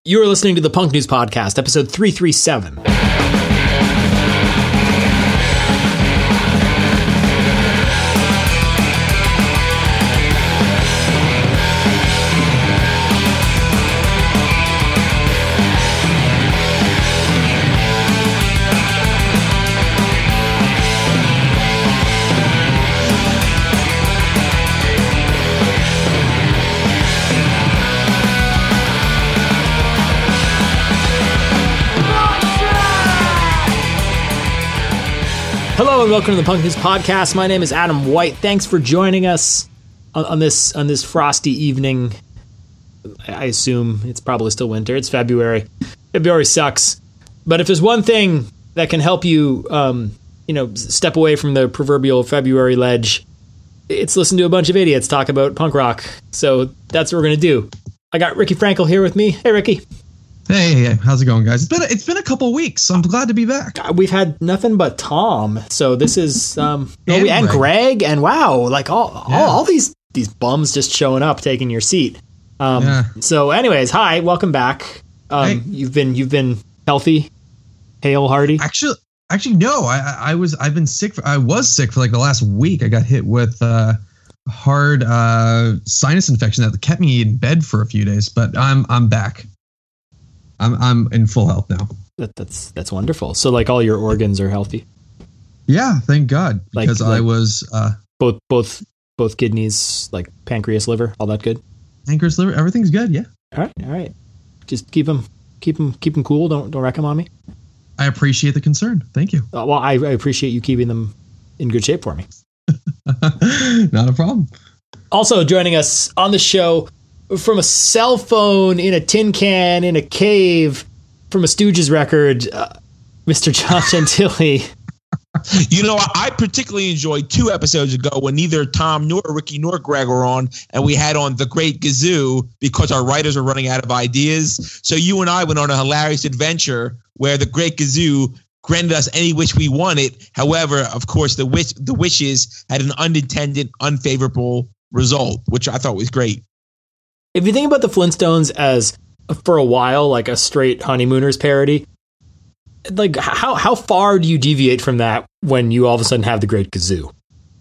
You are listening to the Punk News Podcast, episode 337. Hello and welcome to the Punk News Podcast. My name is Adam White. Thanks for joining us on this frosty evening. I assume it's probably still winter. It's February. February sucks. But if there's one thing that can help you, step away from the proverbial February ledge, it's listen to a bunch of idiots talk about punk rock. So that's what we're going to do. I got Ricky Frankel here with me. Hey, Ricky. Hey, how's it going, guys? It's been a couple weeks. I'm glad to be back. We've had nothing but Tom, so this is and Greg, and wow, like all these bums just showing up, taking your seat. So, anyways, hi, welcome back. Hey. You've been healthy, hale, hearty. Actually, no. I've been sick. I was sick for like the last week. I got hit with hard sinus infection that kept me in bed for a few days, but I'm back. I'm in full health now. That's wonderful. So like all your organs are healthy. Yeah, thank God. Because I was both kidneys, like pancreas, liver, all that good. Pancreas, liver, everything's good. Yeah. All right. Just keep them cool. Don't wreck them on me. I appreciate the concern. Thank you. Well, I appreciate you keeping them in good shape for me. Not a problem. Also joining us on the show, from a cell phone in a tin can in a cave from a Stooges record, Mr. John Gentili. You know, I particularly enjoyed 2 episodes ago when neither Tom nor Ricky nor Greg were on, and we had on The Great Gazoo because our writers were running out of ideas. So you and I went on a hilarious adventure where The Great Gazoo granted us any wish we wanted. However, of course, the wishes had an unintended, unfavorable result, which I thought was great. If you think about the Flintstones as, for a while, like a straight Honeymooners parody, like how far do you deviate from that when you all of a sudden have The Great Gazoo?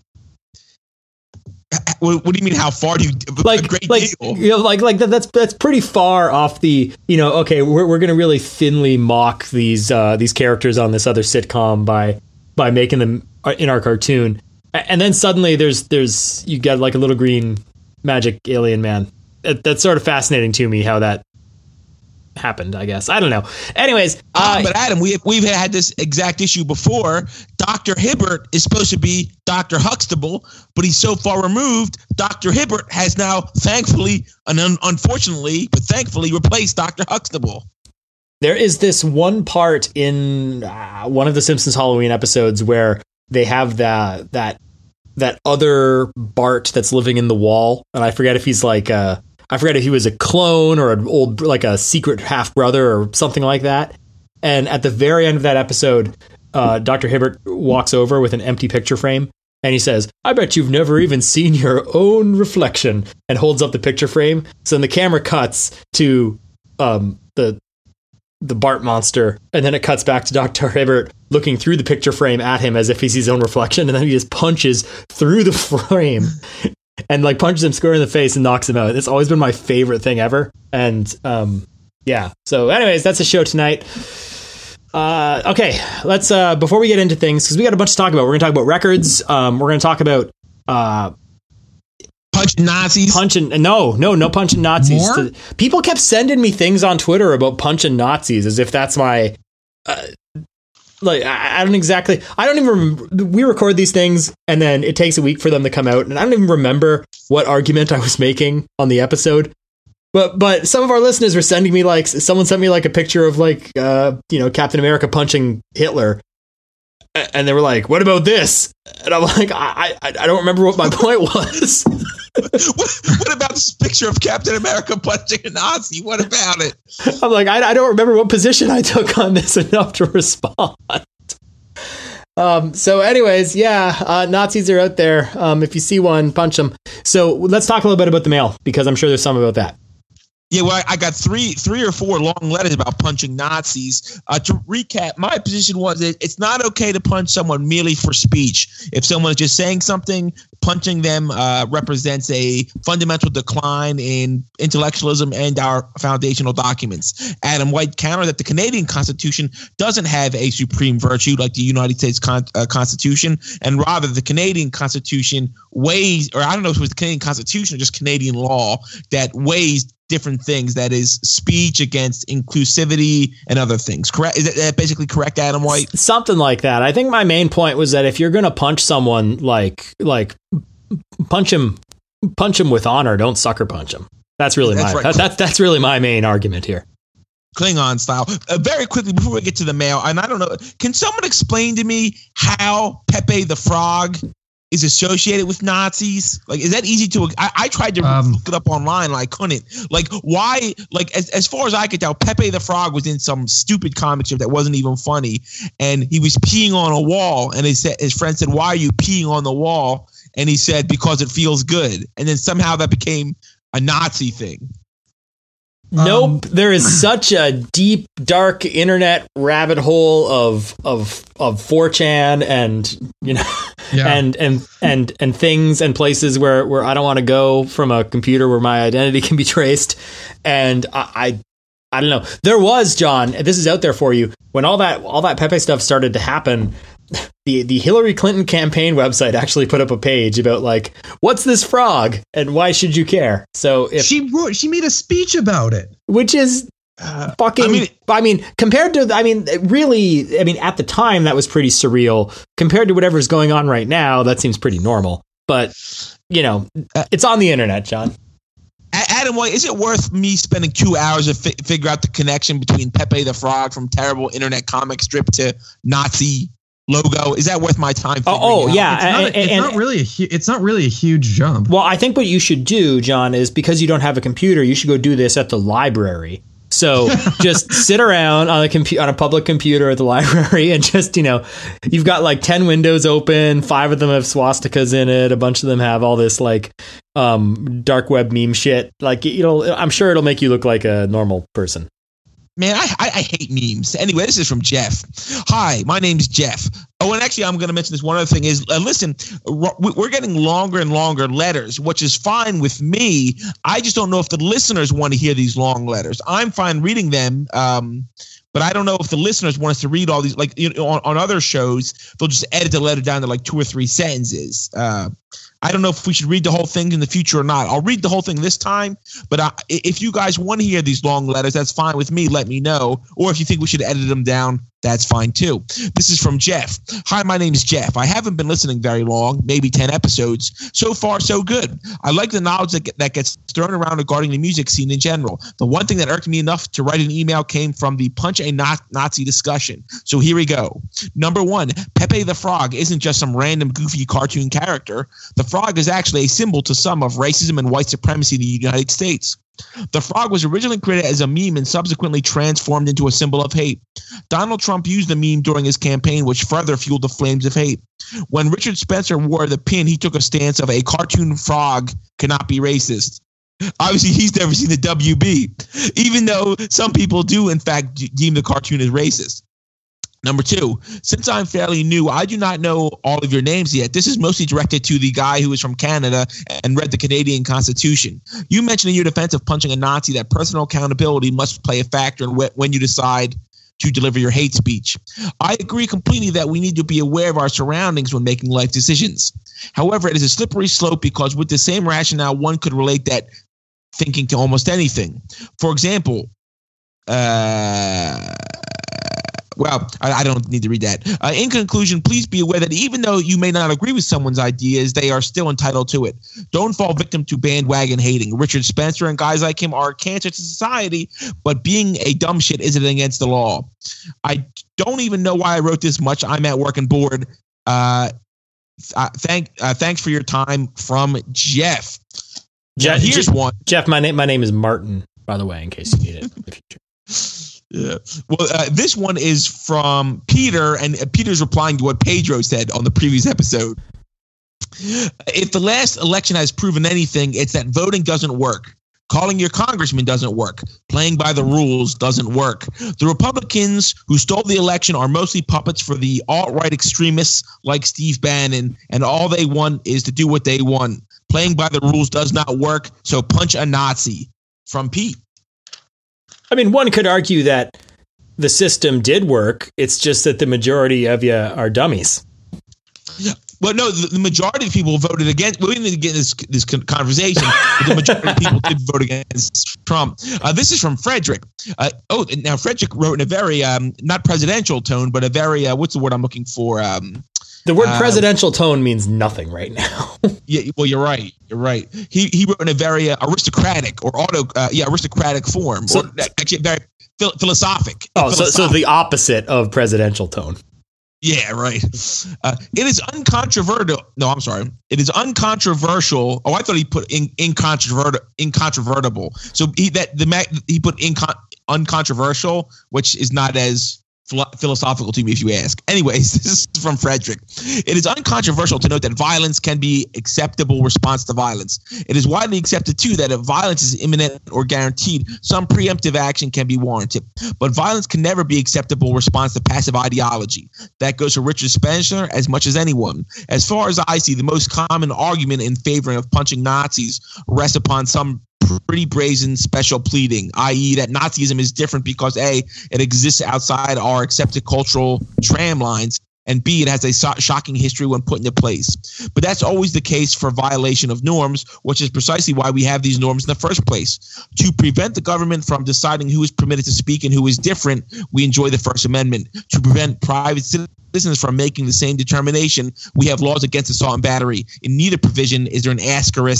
What do you mean? How far do you like? A great deal? You know, that's pretty far off the. Okay, we're going to really thinly mock these characters on this other sitcom by making them in our cartoon, and then suddenly there's you get like a little green magic alien man. That's sort of fascinating to me how that happened, I guess. I don't know. Anyways. But Adam, we've had this exact issue before. Dr. Hibbert is supposed to be Dr. Huxtable, but he's so far removed. Dr. Hibbert has now thankfully replaced Dr. Huxtable. There is this one part in one of the Simpsons Halloween episodes where they have that other Bart that's living in the wall. And I forget if he's like I forget if he was a clone or an old, like a secret half brother or something like that. And at the very end of that episode, Dr. Hibbert walks over with an empty picture frame and he says, "I bet you've never even seen your own reflection," and holds up the picture frame. So then the camera cuts to the Bart monster, and then it cuts back to Dr. Hibbert looking through the picture frame at him as if he sees his own reflection, and then he just punches through the frame and like punches him square in the face and knocks him out. It's always been my favorite thing ever. And yeah. So anyways, that's the show tonight. Okay, let's before we get into things, because we got a bunch to talk about. We're gonna talk about records. We're gonna talk about punching Nazis. No punching Nazis. More? People kept sending me things on Twitter about punching Nazis as if that's my like I don't even remember. We record these things and then it takes a week for them to come out, and I don't even remember what argument I was making on the episode. But some of our listeners were sending me, like, someone sent me like a picture of like Captain America punching Hitler, and they were like, "What about this?" And I'm like, I don't remember what my point was. What about this picture of Captain America punching a Nazi? What about it? I'm like, I don't remember what position I took on this enough to respond. So anyways, Nazis are out there. If you see one, punch them. So let's talk a little bit about the mail, because I'm sure there's some about that. Yeah, well, I got three or four long letters about punching Nazis. To recap, my position was that it's not okay to punch someone merely for speech. If someone is just saying something, punching them represents a fundamental decline in intellectualism and our foundational documents. Adam White countered that the Canadian Constitution doesn't have a supreme virtue like the United States Constitution, and rather the Canadian Constitution weighs, or I don't know if it was the Canadian Constitution or just Canadian law, that weighs different things, that is speech against inclusivity and other things. Correct? Is that basically correct, Adam White? Something like that. I think my main point was that if you're going to punch someone, like punch him with honor, don't sucker punch him. That's really that's really my main argument here. Klingon style. Very quickly before we get to the mail, and I don't know, can someone explain to me how Pepe the Frog is associated with Nazis? Like, is that easy to? I tried to look it up online, and I couldn't. Like, why? Like, as far as I could tell, Pepe the Frog was in some stupid comic strip that wasn't even funny, and he was peeing on a wall, and his friend said, "Why are you peeing on the wall?" And he said, "Because it feels good." And then somehow that became a Nazi thing. Nope, there is such a deep, dark internet rabbit hole of 4chan and and things and places where I don't want to go from a computer where my identity can be traced. And I don't know. There was, John, this is out there for you, when all that Pepe stuff started to happen. The Hillary Clinton campaign website actually put up a page about, like, what's this frog and why should you care? So if she made a speech about it, which is fucking. Compared to, really, at the time that was pretty surreal. Compared to whatever's going on right now, that seems pretty normal. But it's on the internet, John. Adam White, is it worth me spending 2 hours to figure out the connection between Pepe the Frog from terrible internet comic strip to Nazi logo? Is that worth my time? Yeah. It's not really a huge jump. Well, I think what you should do, John, is because you don't have a computer, you should go do this at the library. So just sit around on a public computer at the library and just, you've got like 10 windows open. 5 of them have swastikas in it. A bunch of them have all this like dark web meme shit. Like, I'm sure it'll make you look like a normal person. Man, I hate memes. Anyway, this is from Jeff. Hi, my name's Jeff. Oh, and actually, I'm going to mention this one other thing is, listen, we're getting longer and longer letters, which is fine with me. I just don't know if the listeners want to hear these long letters. I'm fine reading them, but I don't know if the listeners want us to read all these. Like, on other shows, they'll just edit the letter down to like 2 or 3 sentences. I don't know if we should read the whole thing in the future or not. I'll read the whole thing this time, but if you guys want to hear these long letters, that's fine with me. Let me know. Or if you think we should edit them down, that's fine too. This is from Jeff. Hi, my name is Jeff. I haven't been listening very long, maybe 10 episodes. So far, so good. I like the knowledge that gets thrown around regarding the music scene in general. The one thing that irked me enough to write an email came from the Punch a Nazi discussion. So here we go. Number 1, Pepe the Frog isn't just some random goofy cartoon character. The frog is actually a symbol to some of racism and white supremacy in the United States. The frog was originally created as a meme and subsequently transformed into a symbol of hate. Donald Trump used the meme during his campaign, which further fueled the flames of hate. When Richard Spencer wore the pin, he took a stance of a cartoon frog cannot be racist. Obviously, he's never seen the WB, even though some people do, in fact, deem the cartoon as racist. Number 2, since I'm fairly new, I do not know all of your names yet. This is mostly directed to the guy who is from Canada and read the Canadian Constitution. You mentioned in your defense of punching a Nazi that personal accountability must play a factor in when you decide to deliver your hate speech. I agree completely that we need to be aware of our surroundings when making life decisions. However, it is a slippery slope because with the same rationale, one could relate that thinking to almost anything. For example, well, I don't need to read that. In conclusion, please be aware that even though you may not agree with someone's ideas, they are still entitled to it. Don't fall victim to bandwagon hating. Richard Spencer and guys like him are a cancer to society, but being a dumb shit isn't against the law. I don't even know why I wrote this much. I'm at work and bored. Thanks for your time, from Jeff. Here's one. Jeff, my name is Martin, by the way, in case you need it in the future. Yeah. Well, this one is from Peter, and Peter's replying to what Pedro said on the previous episode. If the last election has proven anything, it's that voting doesn't work. Calling your congressman doesn't work. Playing by the rules doesn't work. The Republicans who stole the election are mostly puppets for the alt-right extremists like Steve Bannon, and all they want is to do what they want. Playing by the rules does not work, so punch a Nazi. From Pete. I mean, one could argue that the system did work. It's just that the majority of you are dummies. Yeah. Well, no, the majority of people voted against. We didn't get this conversation. But the majority of people did vote against Trump. This is from Frederick. Now Frederick wrote in a very not presidential tone, but a very what's the word I'm looking for? The word presidential tone means nothing right now. Yeah, well, you're right. You're right. He wrote in a very aristocratic or aristocratic form, or actually very philosophic. Oh, so the opposite of presidential tone. Yeah, right. It is uncontroversial. No, I'm sorry. It is uncontroversial. Oh, I thought he put incontrovertible. So he put uncontroversial, which is not as philosophical to me, if you ask. Anyways, this is from Frederick. It is uncontroversial to note that violence can be acceptable response to violence. It is widely accepted, too, that if violence is imminent or guaranteed, some preemptive action can be warranted. But violence can never be acceptable response to passive ideology. That goes for Richard Spencer as much as anyone. As far as I see, the most common argument in favor of punching Nazis rests upon some pretty brazen special pleading, i.e. that Nazism is different because A, it exists outside our accepted cultural tram lines, and B, it has a shocking history when put into place. But that's always the case for violation of norms, which is precisely why we have these norms in the first place. To prevent the government from deciding who is permitted to speak and who is different, we enjoy the First Amendment. To prevent private citizens from making the same determination, we have laws against assault and battery. In neither provision is there an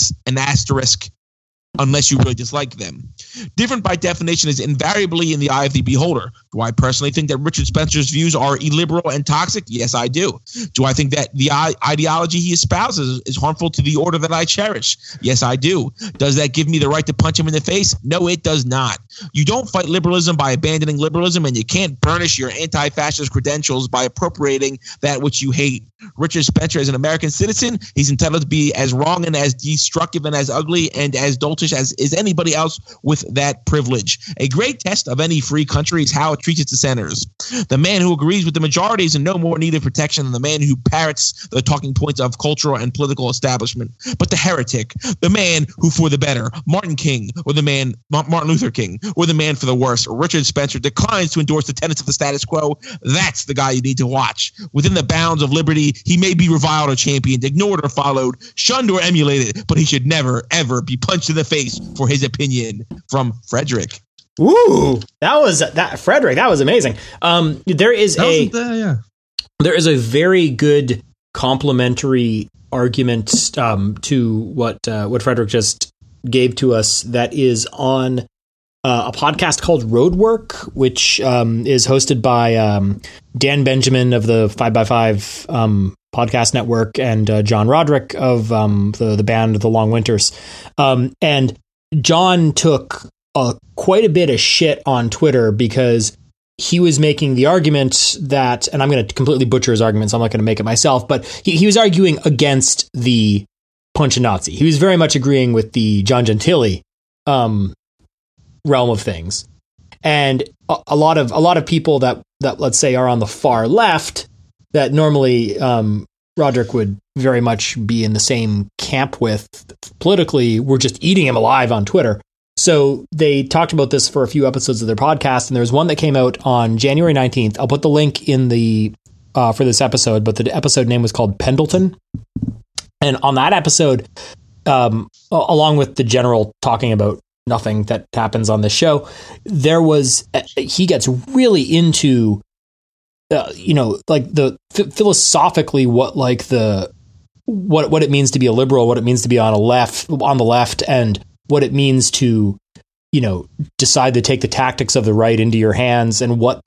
asterisk unless you really dislike them. Different by definition is invariably in the eye of the beholder. Do I personally think that Richard Spencer's views are illiberal and toxic? Yes, I do. Do I think that the ideology he espouses is harmful to the order that I cherish? Yes, I do. Does that give me the right to punch him in the face? No, it does not. You don't fight liberalism by abandoning liberalism, and you can't burnish your anti-fascist credentials by appropriating that which you hate. Richard Spencer, as an American citizen, he's entitled to be as wrong and as destructive and as ugly and as doltish as is anybody else with that privilege. A great test of any free country is how it treats its dissenters. The man who agrees with the majority is in no more need of protection than the man who parrots the talking points of cultural and political establishment. But the heretic, the man who for the better, Martin King, or the man Martin Luther King, or the man for the worse, Richard Spencer, declines to endorse the tenets of the status quo. That's the guy you need to watch. Within the bounds of liberty, he may be reviled or championed, ignored or followed, shunned or emulated, but he should never, ever be punched in the face for his opinion. From Frederick. Ooh, Frederick, that was amazing. There is a very good complementary argument to what Frederick just gave to us. That is on a podcast called Roadwork, which is hosted by Dan Benjamin of the 5x5 podcast network and John Roderick of the band The Long Winters. And John took quite a bit of shit on Twitter because he was making the argument that, and I'm going to completely butcher his argument, so I'm not going to make it myself, but he was arguing against the punch a Nazi. He was very much agreeing with the John Gentile realm of things. And a lot of people that let's say are on the far left that normally Roderick would very much be in the same camp with politically, were just eating him alive on Twitter. So they talked about this for a few episodes of their podcast, and there was one that came out on January 19th. I'll put the link in the for this episode, but the episode name was called Pendleton. And on that episode, along with the general talking about nothing that happens on this show, he gets really into like the philosophically what it means to be a liberal, what it means to be on the left, and what it means to, decide to take the tactics of the right into your hands, and how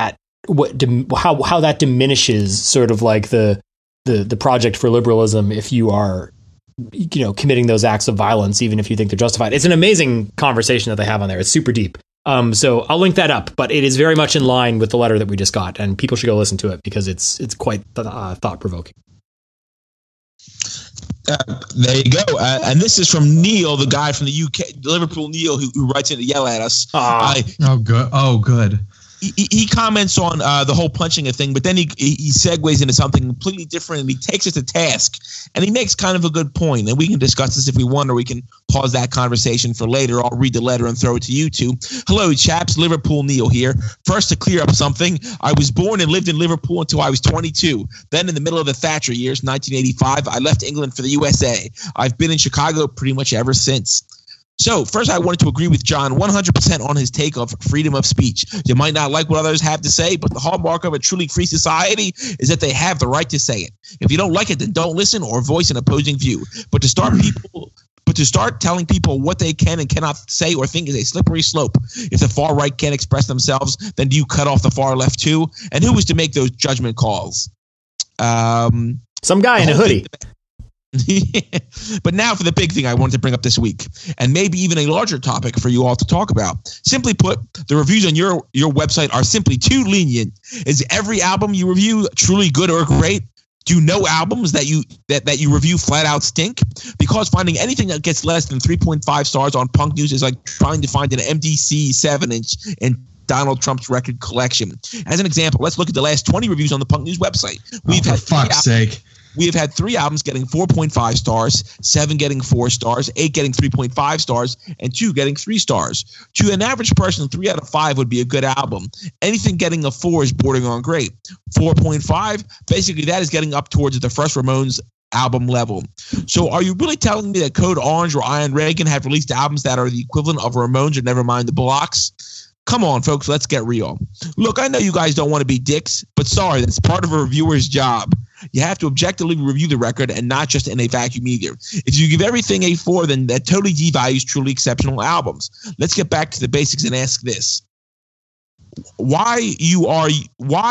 that diminishes sort of like the project for liberalism if you are, committing those acts of violence, even if you think they're justified. It's an amazing conversation that they have on there. It's super deep. So I'll link that up, but it is very much in line with the letter that we just got, and people should go listen to it because it's quite thought provoking. There you go. And this is from Neil, the guy from the UK, Liverpool Neil, who writes in to yell at us. Good. He comments on the whole punching a thing, but then he segues into something completely different, and he takes it to task, and he makes kind of a good point, and we can discuss this if we want, or we can pause that conversation for later. I'll read the letter and throw it to you two. Hello, chaps. Liverpool Neil here. First, to clear up something, I was born and lived in Liverpool until I was 22. Then, in the middle of the Thatcher years, 1985, I left England for the USA. I've been in Chicago pretty much ever since. So, first, I wanted to agree with John 100% on his take of freedom of speech. You might not like what others have to say, but the hallmark of a truly free society is that they have the right to say it. If you don't like it, then don't listen or voice an opposing view. But to start telling people what they can and cannot say or think is a slippery slope. If the far right can't express themselves, then do you cut off the far left too? And who is to make those judgment calls? Some guy in a hoodie. But now for the big thing I wanted to bring up this week, and maybe even a larger topic for you all to talk about. Simply put, the reviews on your website are simply too lenient. Is every album you review truly good or great? Do no albums that you review flat out stink? Because finding anything that gets less than 3.5 stars on Punk News is like trying to find an MDC 7-inch in Donald Trump's record collection. As an example, let's look at the last 20 reviews on the Punk News website. For fuck's sake. We have had 3 albums getting 4.5 stars, 7 getting 4 stars, 8 getting 3.5 stars, and 2 getting 3 stars. To an average person, 3 out of 5 would be a good album. Anything getting a 4 is bordering on great. 4.5, basically that is getting up towards the first Ramones album level. So are you really telling me that Code Orange or Iron Reagan have released albums that are the equivalent of Ramones or Nevermind the Bollocks? Come on, folks, let's get real. Look, I know you guys don't want to be dicks, but sorry, that's part of a reviewer's job. You have to objectively review the record and not just in a vacuum either. If you give everything a 4, then that totally devalues truly exceptional albums. Let's get back to the basics and ask this. Why are you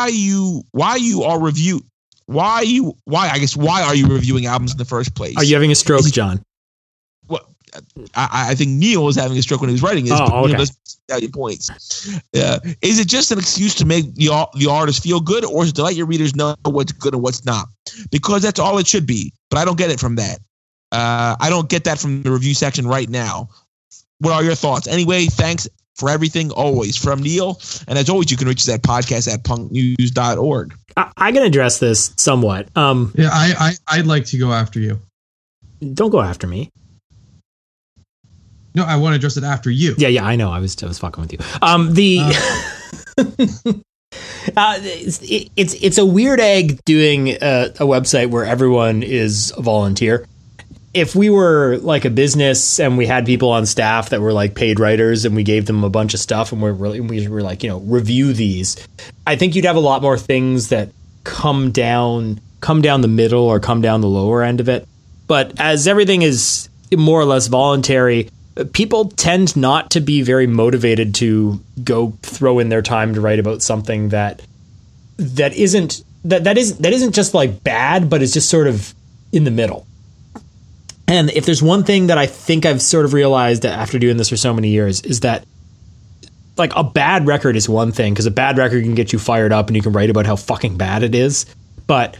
reviewing albums in the first place? Are you having a stroke, John? Well, I think Neil was having a stroke when he was writing this, but okay. Neil doesn't tell you points. Is it just an excuse to make the artist feel good, or is it to let your readers know what's good and what's not? Because that's all it should be, but I don't get it from that. I don't get that from the review section right now. What are your thoughts? Anyway, thanks for everything, always. From Neil, and as always, you can reach us at podcast at punknews.org. I can address this somewhat. I'd like to go after you. Don't go after me. No, I want to address it after you. Yeah, I know. I was fucking with you. It's a weird egg doing a website where everyone is a volunteer. If we were like a business and we had people on staff that were like paid writers and we gave them a bunch of stuff and we were like, review these, I think you'd have a lot more things that come down the middle or come down the lower end of it. But as everything is more or less voluntary, people tend not to be very motivated to go throw in their time to write about something that isn't just like bad, but is just sort of in the middle. And if there's one thing that I think I've sort of realized after doing this for so many years is that like a bad record is one thing, because a bad record can get you fired up and you can write about how fucking bad it is. But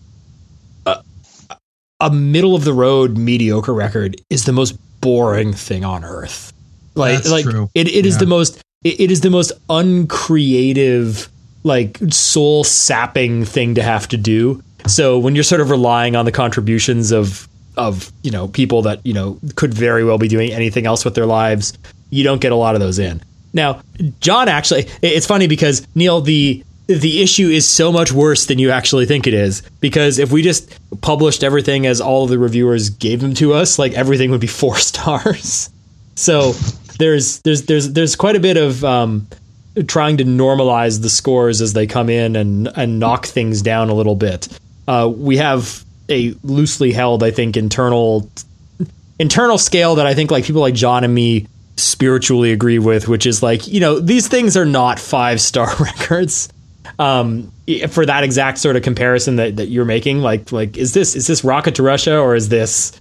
a middle of the road mediocre record is the most boring thing on earth. That's true. It is the most uncreative, like soul sapping thing to have to do. So when you're sort of relying on the contributions of people that could very well be doing anything else with their lives, you don't get a lot of those in. Now, John, actually, it's funny because Neil, the issue is so much worse than you actually think it is, because if we just published everything as all of the reviewers gave them to us, like everything would be 4 stars. So there's quite a bit of trying to normalize the scores as they come in and knock things down a little bit. We have a loosely held, I think, internal scale that I think like people like John and me spiritually agree with, which is like, these things are not 5-star records. For that exact sort of comparison that you're making, like is this Rocket to Russia, or is this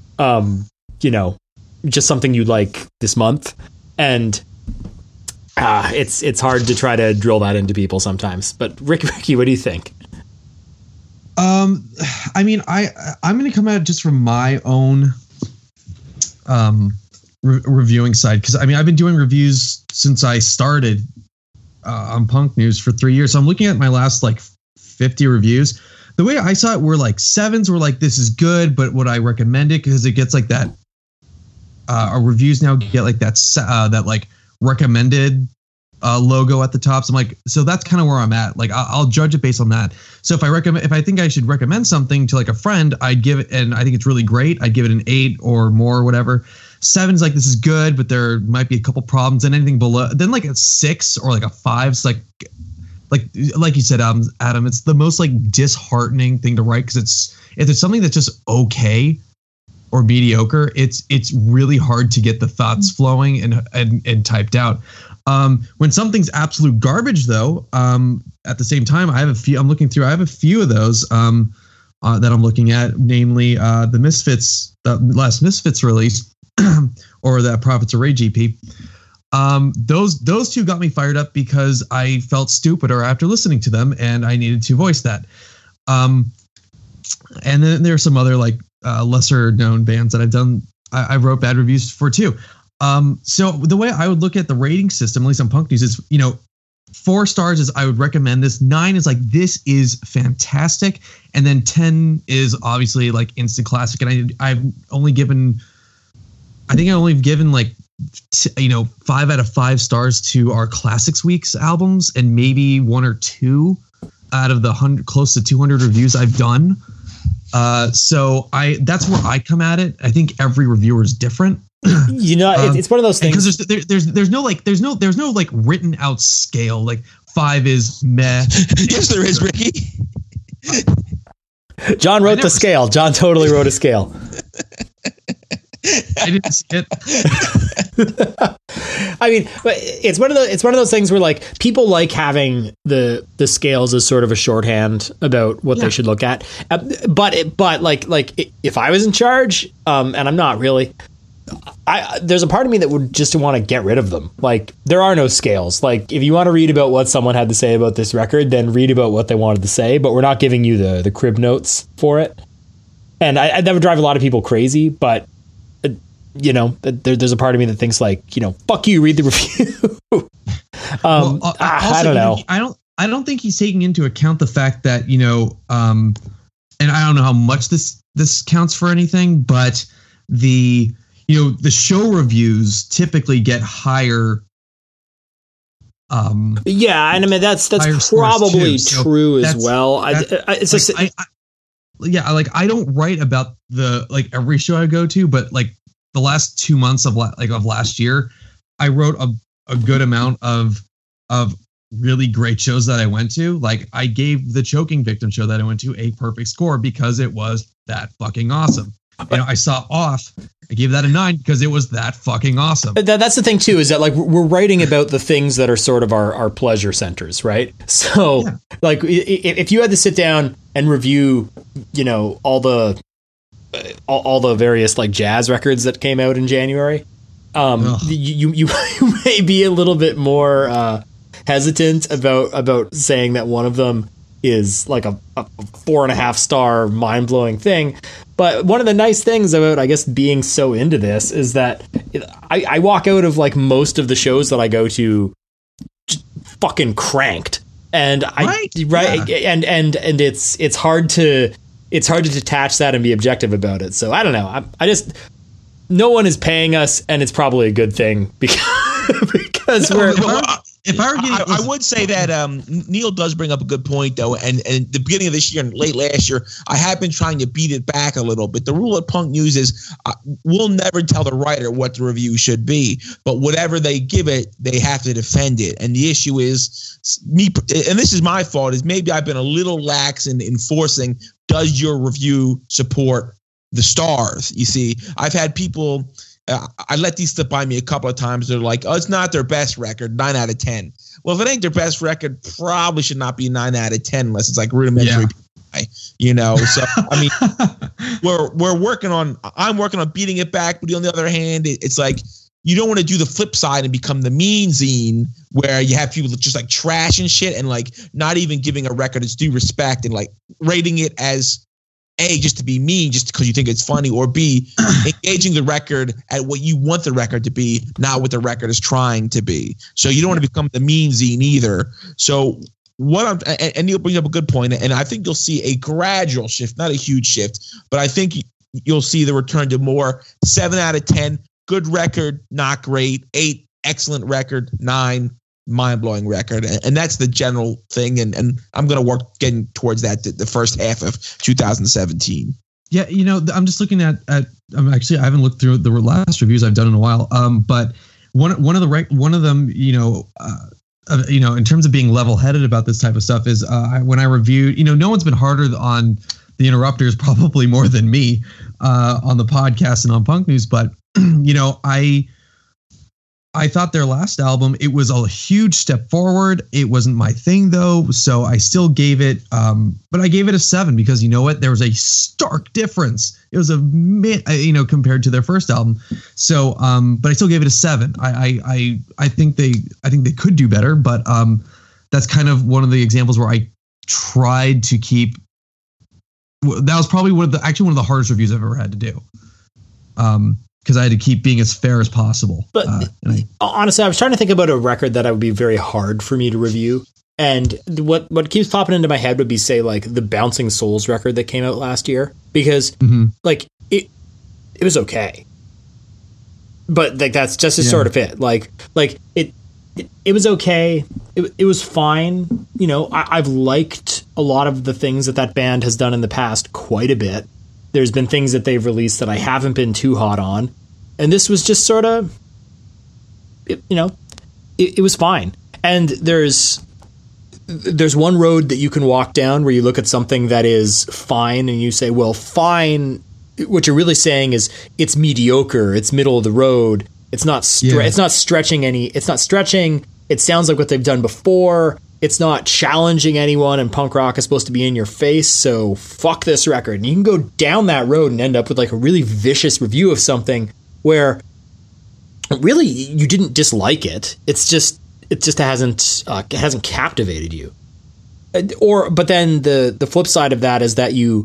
just something you like this month? And it's hard to try to drill that into people sometimes. But Ricky, what do you think? I mean, I'm going to come at it just from my own reviewing side, because I mean, I've been doing reviews since I started on Punk News for 3 years. So I'm looking at my last like 50 reviews. The way I saw it were like 7s were like, this is good, but would I recommend it? Because it gets like that. Our reviews now get like that like recommended logo at the top. So I'm like, so that's kind of where I'm at. Like I'll judge it based on that. So if I think I should recommend something to like a friend, I'd give it, and I think it's really great, I'd give it an 8 or more or whatever. 7's like, this is good, but there might be a couple problems. And anything below, then like a 6 or like a 5's like you said, Adam, it's the most like disheartening thing to write, because if there's something that's just okay or mediocre, it's really hard to get the thoughts flowing and typed out. When something's absolute garbage, though, at the same time, I have a few of those that I'm looking at, namely the Misfits, the last Misfits release, or the Prophets of Rage EP. Those two got me fired up because I felt stupider after listening to them, and I needed to voice that. And then there are some other like lesser known bands that I wrote bad reviews for too. So the way I would look at the rating system, at least on Punk News, is 4 stars is I would recommend this. 9 is like, this is fantastic, and then 10 is obviously like instant classic. And I've only given like 5 out of 5 stars to our Classics Week's albums, and maybe 1 or 2 out of the close to 200 reviews I've done. So that's where I come at it. I think every reviewer is different. It's one of those things, because there's no like written out scale. Like 5 is meh. Yes, there is, Ricky. John wrote the scale. John totally wrote a scale. I didn't see it. I mean, it's one of those things where like people like having the scales as sort of a shorthand about what they should look at. But like if I was in charge, and I'm not really, there's a part of me that would just want to get rid of them. Like, there are no scales. Like, if you want to read about what someone had to say about this record, then read about what they wanted to say, but we're not giving you the crib notes for it. And that would drive a lot of people crazy, but there's a part of me that thinks like, fuck you, read the review. I don't know. I don't think he's taking into account the fact that, and I don't know how much this counts for anything, but the show reviews typically get higher. Yeah, and I mean that's probably true as well. I don't write about every show I go to, but like the last 2 months of last year, I wrote a good amount of really great shows that I went to. Like, I gave the Choking Victim show that I went to a perfect score because it was that fucking awesome. I saw Off. I gave that a 9 because it was that fucking awesome. That's the thing too, is that like we're writing about the things that are sort of our pleasure centers, right? So like if you had to sit down and review, all the various like jazz records that came out in January, you may be a little bit more hesitant about saying that one of them is like a 4.5 star mind blowing thing. But one of the nice things about, I guess, being so into this is that I walk out of like most of the shows that I go to just fucking cranked, and and it's hard to detach that and be objective about it. So I don't know. No one is paying us, and it's probably a good thing because we're. I would say that Neil does bring up a good point, though. And the beginning of this year and late last year, I have been trying to beat it back a little bit. The rule at Punk News is we'll never tell the writer what the review should be, but whatever they give it, they have to defend it. And the issue is and this is my fault, is maybe I've been a little lax in enforcing, does your review support the stars? You see, I've had people. I let these slip by me a couple of times. They're like, oh, it's not their best record, 9 out of 10. Well, if it ain't their best record, probably should not be 9 out of 10 unless it's like rudimentary. Yeah. So I mean, I'm working on beating it back, but on the other hand, it's like you don't want to do the flip side and become the mean zine where you have people just like trash and shit and like not even giving a record its due respect and like rating it as A, just to be mean, just because you think it's funny, or B, engaging the record at what you want the record to be, not what the record is trying to be. So you don't want to become the mean zine either. So and Neil brings up a good point, and I think you'll see a gradual shift, not a huge shift, but I think you'll see the return to more 7 out of 10, good record, not great, 8, excellent record, 9, mind-blowing record, and that's the general thing, and I'm going to work getting towards that the first half of 2017. Yeah, I'm just looking at I haven't looked through the last reviews I've done in a while, but one of them, in terms of being level-headed about this type of stuff is when I reviewed, no one's been harder on the Interrupters probably more than me on the podcast and on Punk News, but I thought their last album, it was a huge step forward. It wasn't my thing though, so I still gave it, but I gave it a 7 because you know what? There was a stark difference. It was compared to their first album. So, but I still gave it a 7. I think they could do better, but that's kind of one of the examples where I tried to keep. That was probably one of the hardest reviews I've ever had to do. Because I had to keep being as fair as possible. But honestly, I was trying to think about a record that would be very hard for me to review. And what keeps popping into my head would be, say, like the Bouncing Souls record that came out last year. Because like it was okay. But like that's just sort of it. Like it was okay. It was fine. I've liked a lot of the things that band has done in the past quite a bit. There's been things that they've released that I haven't been too hot on. And this was just sort of, it was fine. And there's one road that you can walk down where you look at something that is fine and you say, well, fine. What you're really saying is it's mediocre. It's middle of the road. It's not it's not stretching it's not stretching. It sounds like what they've done before. It's not challenging anyone, and punk rock is supposed to be in your face, so fuck this record. And you can go down that road and end up with like a really vicious review of something where really you didn't dislike it. It hasn't captivated you. But then the flip side of that is that you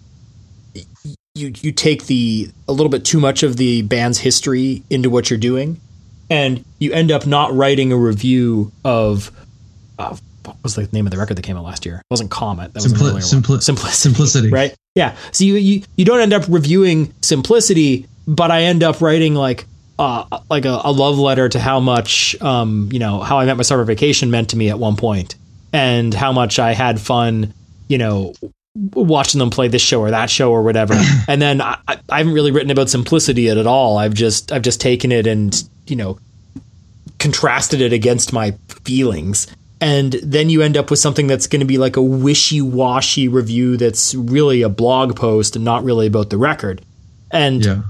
take a little bit too much of the band's history into what you're doing, and you end up not writing a review of. What was the name of the record that came out last year? It wasn't Comet. That was Simplicity. Right? Yeah. So you don't end up reviewing Simplicity, but I end up writing like a love letter to how much How I Met My Summer Vacation meant to me at one point, and how much I had fun, watching them play this show or that show or whatever. And then I haven't really written about Simplicity at all. I've just taken it and contrasted it against my feelings. And then you end up with something that's going to be like a wishy-washy review that's really a blog post and not really about the record. And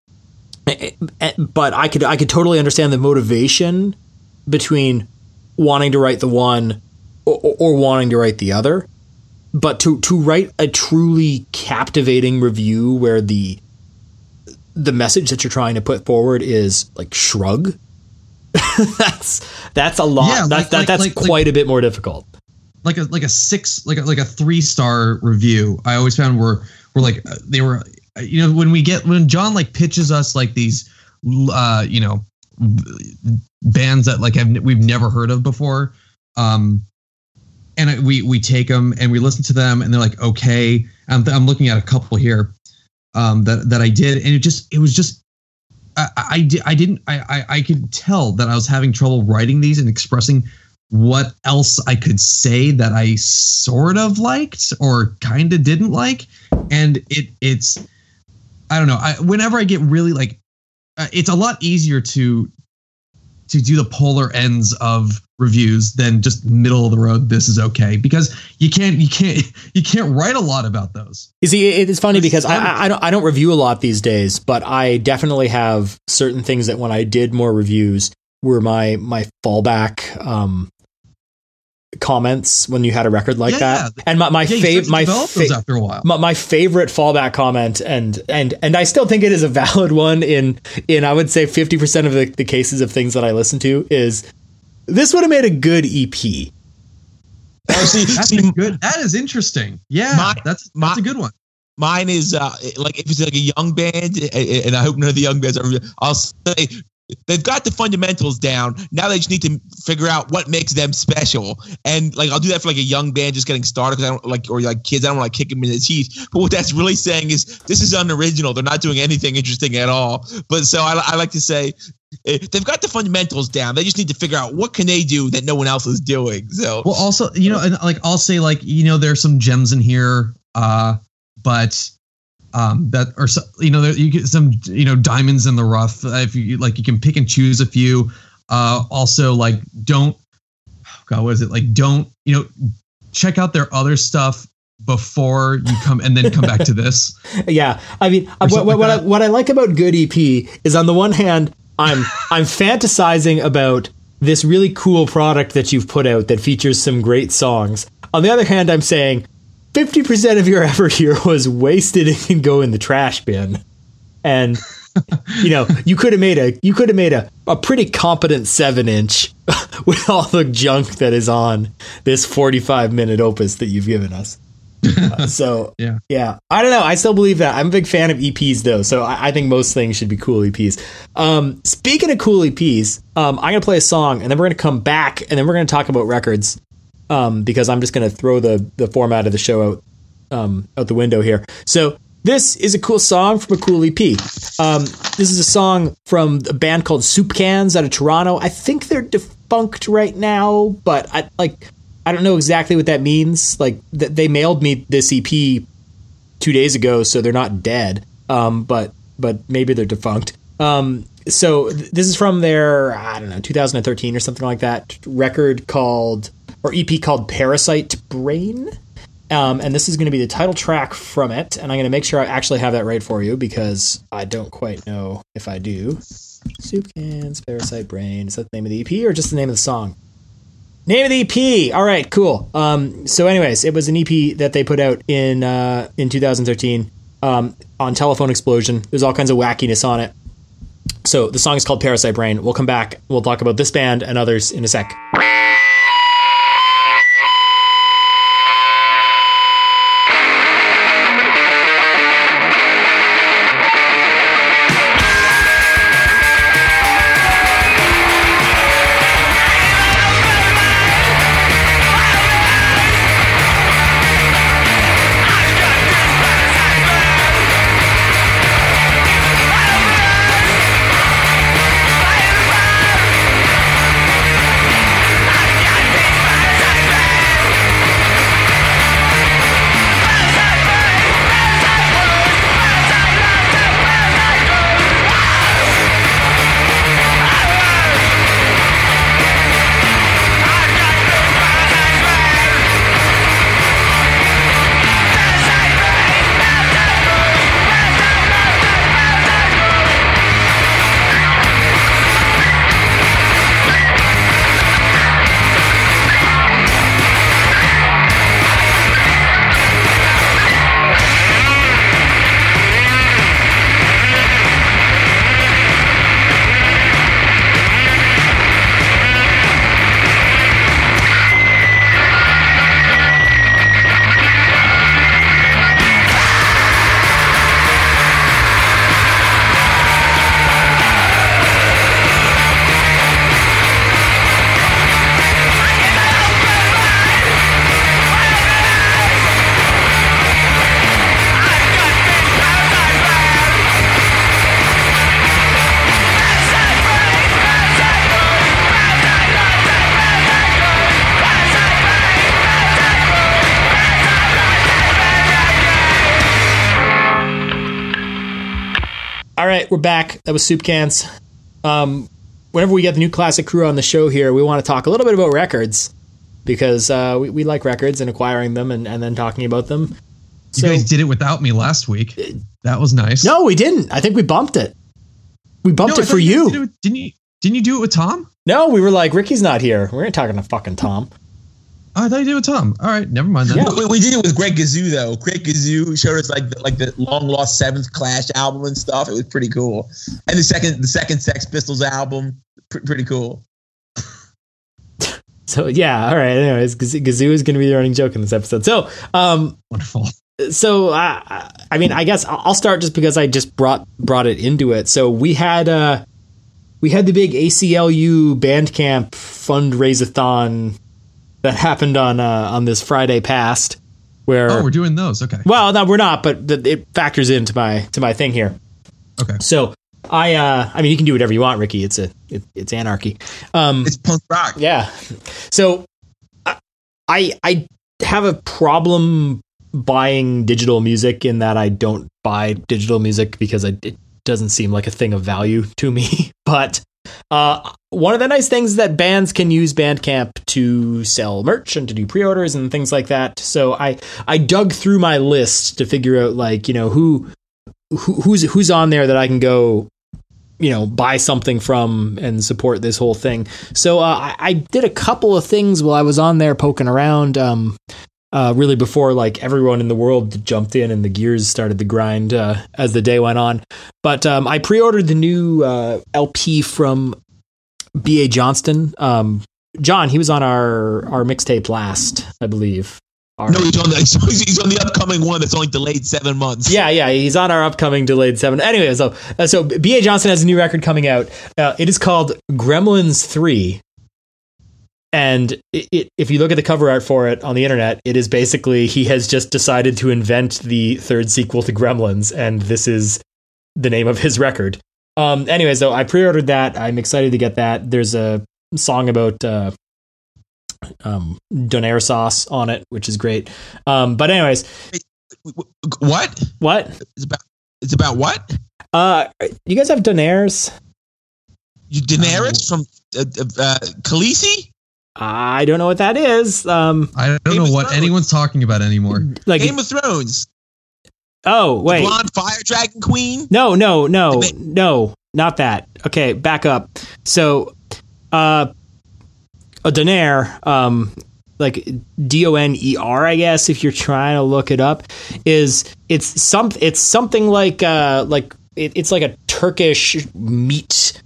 but I could totally understand the motivation between wanting to write the one or wanting to write the other. But to write a truly captivating review where the message that you're trying to put forward is like shrug. that's a lot. Yeah, that's quite a bit more difficult. Like a 3-star review. I always found were like they were when John like pitches us like these bands that like we've never heard of before, and we take them and we listen to them and they're like okay. I'm looking at a couple here that I did, and it was just. I could tell that I was having trouble writing these and expressing what else I could say that I sort of liked or kind of didn't like. And it's, I don't know. Whenever I get really like, it's a lot easier to do the polar ends of reviews than just middle of the road. This is okay, because you can't write a lot about those. You see, it's funny because I don't review a lot these days, but I definitely have certain things that when I did more reviews were my fallback comments when you had a record like that. Yeah. And my favorite after a while. My favorite fallback comment, and I still think it is a valid one in I would say 50% of the cases of things that I listen to, is this would have made a good EP. Good. That is interesting. Yeah, that's a good one. Mine is like, if it's like a young band, and I hope none of the young bands are, I'll say they've got the fundamentals down. Now they just need to figure out what makes them special. And like, I'll do that for like a young band just getting started, because I don't like, or like kids, I don't want to kick them in the teeth. But what that's really saying is this is unoriginal. They're not doing anything interesting at all. But so I like to say they've got the fundamentals down. They just need to figure out what can they do that no one else is doing. So, well, also, you know, and like, I'll say, like, you know, there's some gems in here, but that are, you know, there, you get some, you know, diamonds in the rough. If you like, you can pick and choose a few. Also, like, don't, what is it? Like, don't, you know, check out their other stuff before you come back to this. Yeah, I mean, what I like about Good EP is, on the one hand, I'm fantasizing about this really cool product that you've put out that features some great songs. On the other hand, I'm saying 50% of your effort here was wasted and can go in the trash bin. And you know, you could have made a pretty competent 7-inch with all the junk that is on this 45-minute opus that you've given us. So yeah, I don't know. I still believe that. I'm a big fan of EPs though, so I think most things should be cool EPs. Speaking of cool EPs, I'm gonna play a song, and then we're gonna come back, and then we're gonna talk about records. Because I'm just going to throw the format of the show out the window here. So this is a cool song from a cool EP. This is a song from a band called Soup Cans out of Toronto. I think they're defunct right now, but I don't know exactly what that means. Like, they mailed me this EP 2 days ago, so they're not dead. But maybe they're defunct. So this is from their, I don't know, 2013 or something like that, record called, or EP called Parasite Brain. And this is going to be the title track from it. And I'm going to make sure I actually have that right for you, because I don't quite know if I do. Soup Cans, Parasite Brain. Is that the name of the EP or just the name of the song? Name of the EP. All right, cool. So anyways, it was an EP that they put out in 2013 on Telephone Explosion. There's all kinds of wackiness on it. So the song is called Parasite Brain. We'll come back. We'll talk about this band and others in a sec. All right, we're back. That was Soup Cans. Whenever we get the New Classic crew on the show here, we want to talk a little bit about records, because we like records and acquiring them and then talking about them. You guys did it without me last week. That was nice. No, we didn't. I think we bumped it. We bumped it for you. Didn't you do it with Tom? No, we were like, Ricky's not here. We're not talking to fucking Tom. Oh, I thought you did with Tom. All right, never mind then. Yeah. We did it with Greg Gazoo though. Greg Gazoo showed us like the long lost Seventh Clash album and stuff. It was pretty cool. And the second Sex Pistols album, pretty cool. So yeah, all right. Anyways, Gazoo is going to be the running joke in this episode. So Wonderful. So I mean, I guess I'll start just because I just brought it into it. So we had the big ACLU Bandcamp fundraise-a-thon that happened on this Friday past. Where we're doing those. Okay. Well, no, we're not, but it factors into my thing here. Okay. So I mean, you can do whatever you want, Ricky. It's anarchy. It's punk rock. Yeah. So I have a problem buying digital music in that I don't buy digital music because it doesn't seem like a thing of value to me. But one of the nice things is that bands can use Bandcamp to sell merch and to do pre-orders and things like that. So I dug through my list to figure out, like, you know, who's on there that I can go, you know, buy something from and support this whole thing. So I did a couple of things while I was on there poking around. Really before like everyone in the world jumped in and the gears started to grind as the day went on. But I pre-ordered the new LP from B.A. Johnston. John, he was on our mixtape last, I believe. No, he's on the upcoming one that's only delayed 7 months. Yeah, he's on our upcoming delayed 7. Anyway, so B.A. Johnston has a new record coming out. It is called Gremlins 3. And if you look at the cover art for it on the internet, it is basically he has just decided to invent the third sequel to Gremlins, and this is the name of his record. Anyway, so I pre-ordered that. I'm excited to get that. There's a song about donair sauce on it, which is great. But anyways, what? It's about what? You guys have donairs? Daenerys from Khaleesi? I don't know what that is. I don't know what anyone's talking about anymore. Like Game of Thrones. Oh, wait. The blonde fire dragon queen? No, not that. Okay, back up. So, a donair, like DONER, I guess, if you're trying to look it up, it's something like it's like a Turkish meat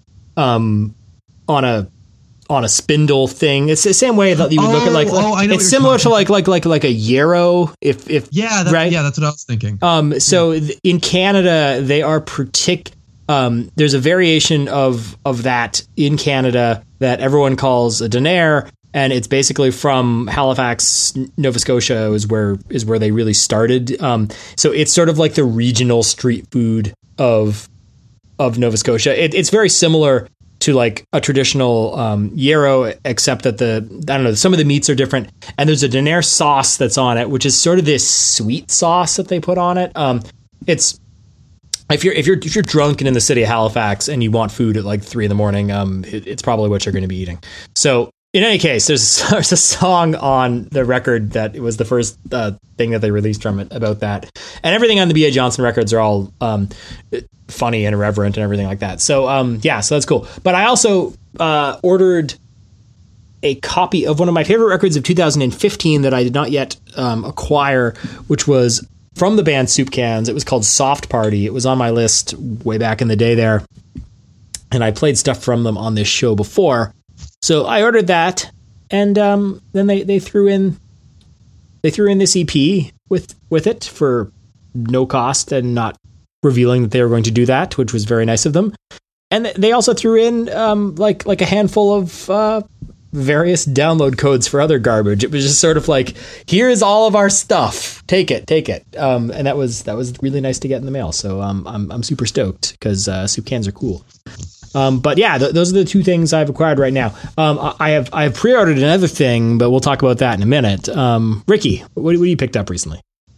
on a spindle thing. It's the same way that you would look at I know it's similar to like a yarrow. If right? Yeah, that's what I was thinking. So in Canada, they are there's a variation of that in Canada that everyone calls a donair, and it's basically from Halifax, Nova Scotia is where they really started. So it's sort of like the regional street food of Nova Scotia. It's very similar to like a traditional yarrow, except that some of the meats are different, and there's a donair sauce that's on it, which is sort of this sweet sauce that they put on it. It's if you're drunk and in the city of Halifax and you want food at like 3 a.m, it's probably what you're going to be eating. So in any case, there's a song on the record that it was the first thing that they released from it about that, and everything on the B.A. Johnston records are all funny and irreverent and everything like that. So so that's cool. But I also ordered a copy of one of my favorite records of 2015 that I did not yet acquire, which was from the band Soup Cans. It was called Soft Party. It was on my list way back in the day there, and I played stuff from them on this show before. So I ordered that, and then they threw in this EP with it for no cost and not revealing that they were going to do that, which was very nice of them. And they also threw in like a handful of various download codes for other garbage. It was just sort of like, here's all of our stuff. Take it. And that was really nice to get in the mail. So I'm super stoked because soup cans are cool. But yeah, those are the two things I've acquired right now. I have pre-ordered another thing, but we'll talk about that in a minute. Ricky, what you picked up recently?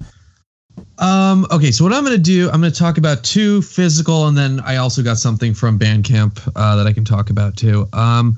Okay, so what I'm going to do, I'm going to talk about 2 physical, and then I also got something from Bandcamp that I can talk about too.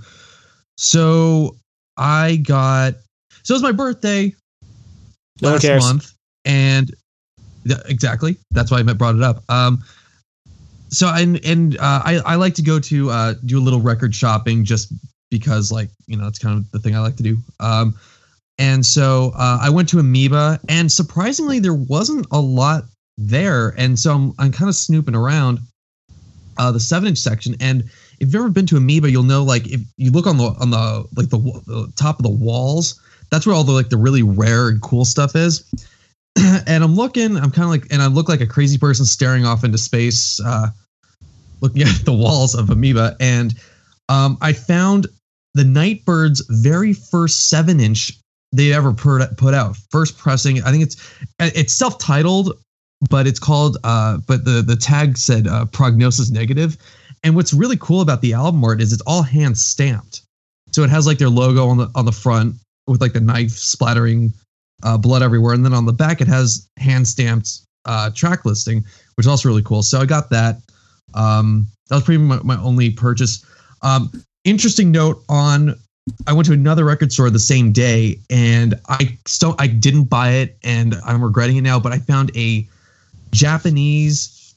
So it was my birthday last month, and exactly, that's why I brought it up. So I like to go to do a little record shopping just because, like, you know, that's kind of the thing I like to do. And so I went to Amoeba, and surprisingly, there wasn't a lot there. And so I'm kind of snooping around the 7-inch section. And if you've ever been to Amoeba, you'll know, like, if you look on the top of the walls, that's where all the like the really rare and cool stuff is. And I'm kind of like, and I look like a crazy person staring off into space, looking at the walls of Amoeba. And I found the Nightbird's very first 7-inch they ever put out, first pressing. I think it's self-titled, but it's called but the tag said Prognosis Negative. And what's really cool about the album art is it's all hand stamped. So it has like their logo on the front with like the knife splattering blood everywhere, and then on the back it has hand stamped track listing, which is also really cool. So I got that. That was pretty much my only purchase. Interesting note on, I went to another record store the same day, and I didn't buy it, and I'm regretting it now. But I found a Japanese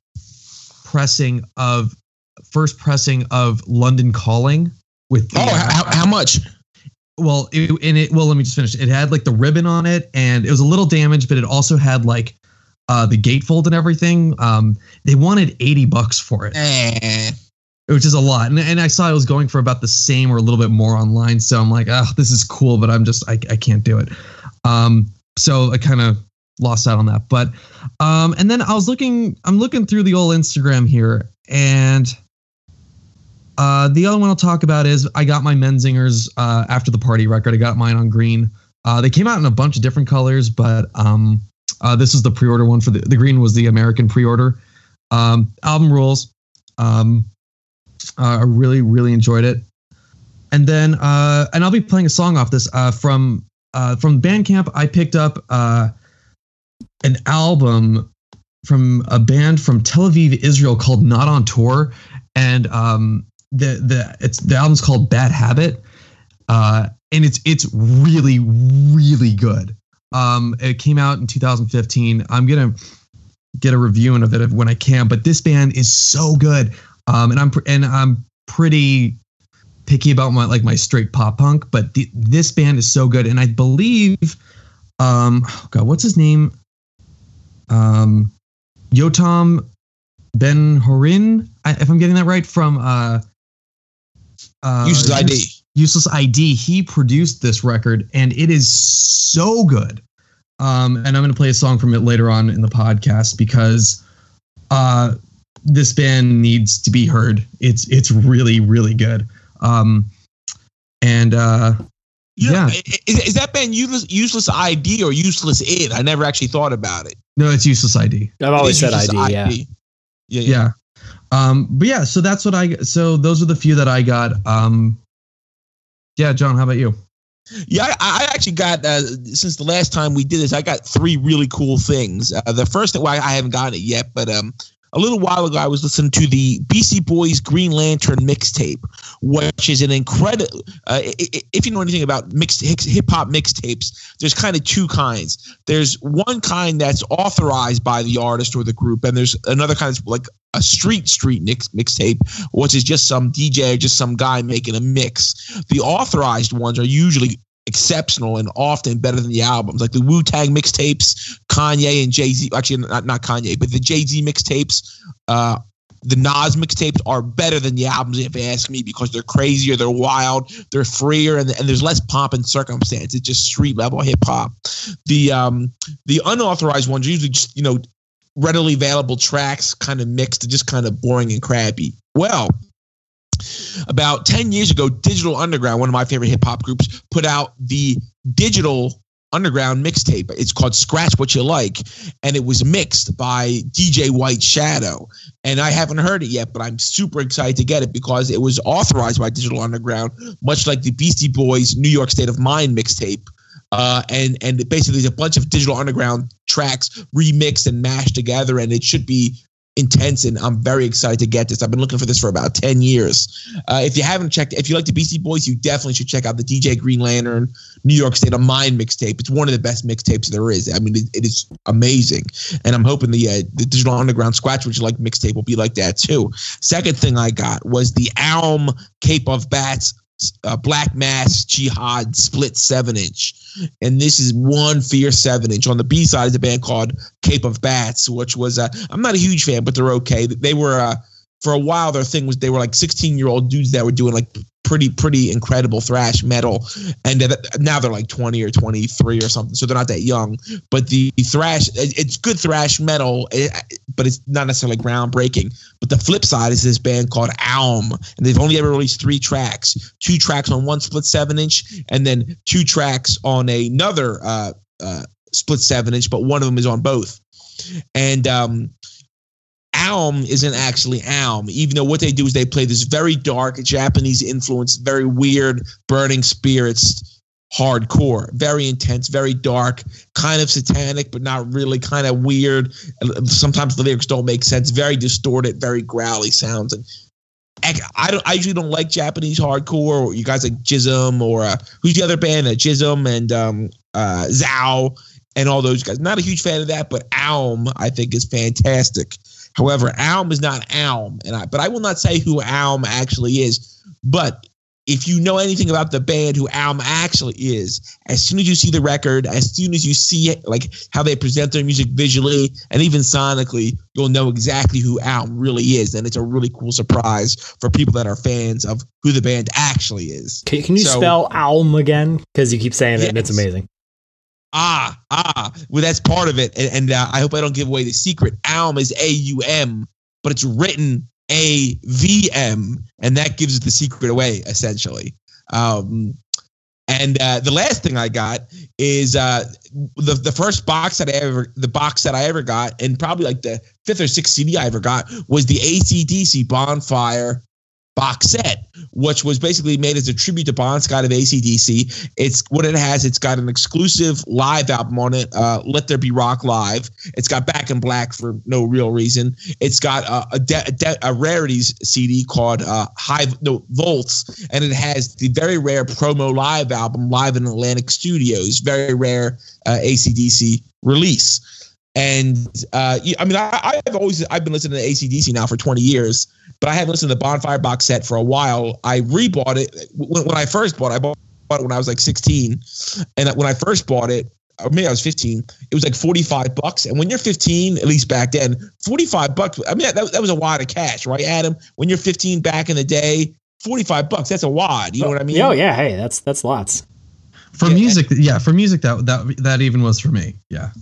first pressing of London Calling with the, how much? Well, let me just finish. It had like the ribbon on it, and it was a little damaged, but it also had like the gatefold and everything. They wanted $80 for it. Which is a lot. And I saw it was going for about the same or a little bit more online. So I'm like, this is cool, but I can't do it. So I kind of lost out on that. But and then I'm looking through the old Instagram here, and the other one I'll talk about is I got my Menzingers After the Party record. I got mine on green. They came out in a bunch of different colors, but this was the pre-order one for the green was the American pre-order. Album rules. I really, really enjoyed it. And then, and I'll be playing a song off this from Bandcamp. I picked up an album from a band from Tel Aviv, Israel called Not on Tour, and the album's called Bad Habit, and it's really, really good. It came out in 2015. I'm gonna get a review of it when I can, but this band is so good. And I'm pretty picky about my straight pop punk, but this band is so good. And I believe, what's his name? Yotam Ben-Horin, if I'm getting that right, from Useless ID. Useless ID. He produced this record, and it is so good. And I'm going to play a song from it later on in the podcast because this band needs to be heard. It's really, really good. Is that band Useless ID or Useless Id? I never actually thought about it. No, it's Useless ID. I've always said ID. Yeah. But yeah, so that's what so those are the few that I got. Yeah, John, how about you? Yeah, I actually got, since the last time we did this, I got 3 really cool things. The first thing, I haven't gotten it yet, but a little while ago, I was listening to the Beastie Boys Green Lantern mixtape, which is an incredible. If you know anything about hip hop mixtapes, there's kind of 2 kinds. There's one kind that's authorized by the artist or the group, and there's another kind that's like a street mixtape, which is just some DJ or just some guy making a mix. The authorized ones are usually exceptional and often better than the albums, like the Wu-Tang mixtapes, Kanye and Jay-Z. Actually, not Kanye, but the Jay-Z mixtapes, the Nas mixtapes are better than the albums, if you ask me, because they're crazier, they're wild, they're freer, and there's less pomp and circumstance. It's just street level hip hop. The unauthorized ones are usually just readily available tracks, kind of mixed, just kind of boring and crappy. Well, about 10 years ago, Digital Underground, one of my favorite hip hop groups, put out the Digital Underground mixtape. It's called Scratch What You Like, and it was mixed by DJ White Shadow. And I haven't heard it yet, but I'm super excited to get it because it was authorized by Digital Underground, much like the Beastie Boys New York State of Mind mixtape. And basically, there's a bunch of Digital Underground tracks remixed and mashed together, and it should be intense, and I'm very excited to get this. I've been looking for this for about 10 years. If you haven't checked, if you like the Beastie Boys, you definitely should check out the DJ Green Lantern New York State of Mind mixtape. It's one of the best mixtapes there is. I mean, it is amazing, and I'm hoping the Digital Underground Scratch What You Like mixtape will be like that too. Second thing I got was the Alm Cape of Bats Black Mass Jihad split 7-inch. And this is one fierce 7-inch. On the B side is a band called Cape of Bats, which was, I'm not a huge fan, but they're okay. They were, for a while, their thing was they were like 16-year-old dudes that were doing like pretty incredible thrash metal. And now they're like 20 or 23 or something. So they're not that young. But the thrash, it's good thrash metal, but it's not necessarily groundbreaking. But the flip side is this band called Alm. And they've only ever released 3 tracks. 2 tracks on one split 7-inch, and then 2 tracks on another split 7-inch, but one of them is on both. And Alm isn't actually Alm, even though what they do is they play this very dark Japanese influence, very weird, Burning Spirits hardcore, very intense, very dark, kind of satanic, but not really, kind of weird. Sometimes the lyrics don't make sense, very distorted, very growly sounds. And I usually don't like Japanese hardcore, or you guys like Jism, or who's the other band? Jism and Zao and all those guys. Not a huge fan of that, but Alm I think is fantastic. However, Alm is not Alm, but I will not say who Alm actually is. But if you know anything about the band, who Alm actually is, as soon as you see the record, as soon as you see like how they present their music visually and even sonically, you'll know exactly who Alm really is, and it's a really cool surprise for people that are fans of who the band actually is. Can you spell Alm again? Because you keep saying it, and it's amazing. Well, that's part of it. And I hope I don't give away the secret. Alm is AUM, but it's written AVM, and that gives the secret away, essentially. And the last thing I got is the first box that I ever got, and probably like the 5th or 6th CD I ever got, was the AC/DC Bonfire box set, which was basically made as a tribute to Bon Scott of AC/DC. It's what it has. It's got an exclusive live album on it, Let There Be Rock Live. It's got Back in Black for no real reason. It's got a rarities CD called Volts, and it has the very rare promo live album, Live in Atlantic Studios. Very rare AC/DC release. And I mean, I've been listening to AC/DC now for 20 years, but I haven't listened to the Bonfire box set for a while. I rebought it when I first bought it. I bought it when I was like 16, and when I first bought it, or maybe I was 15, it was like $45. And when you're 15, at least back then, $45. I mean, that was a wad of cash, right, Adam? When you're 15 back in the day, $45. That's a wad. You know what I mean? Oh yeah, hey, that's lots. For music, that even was for me. Yeah.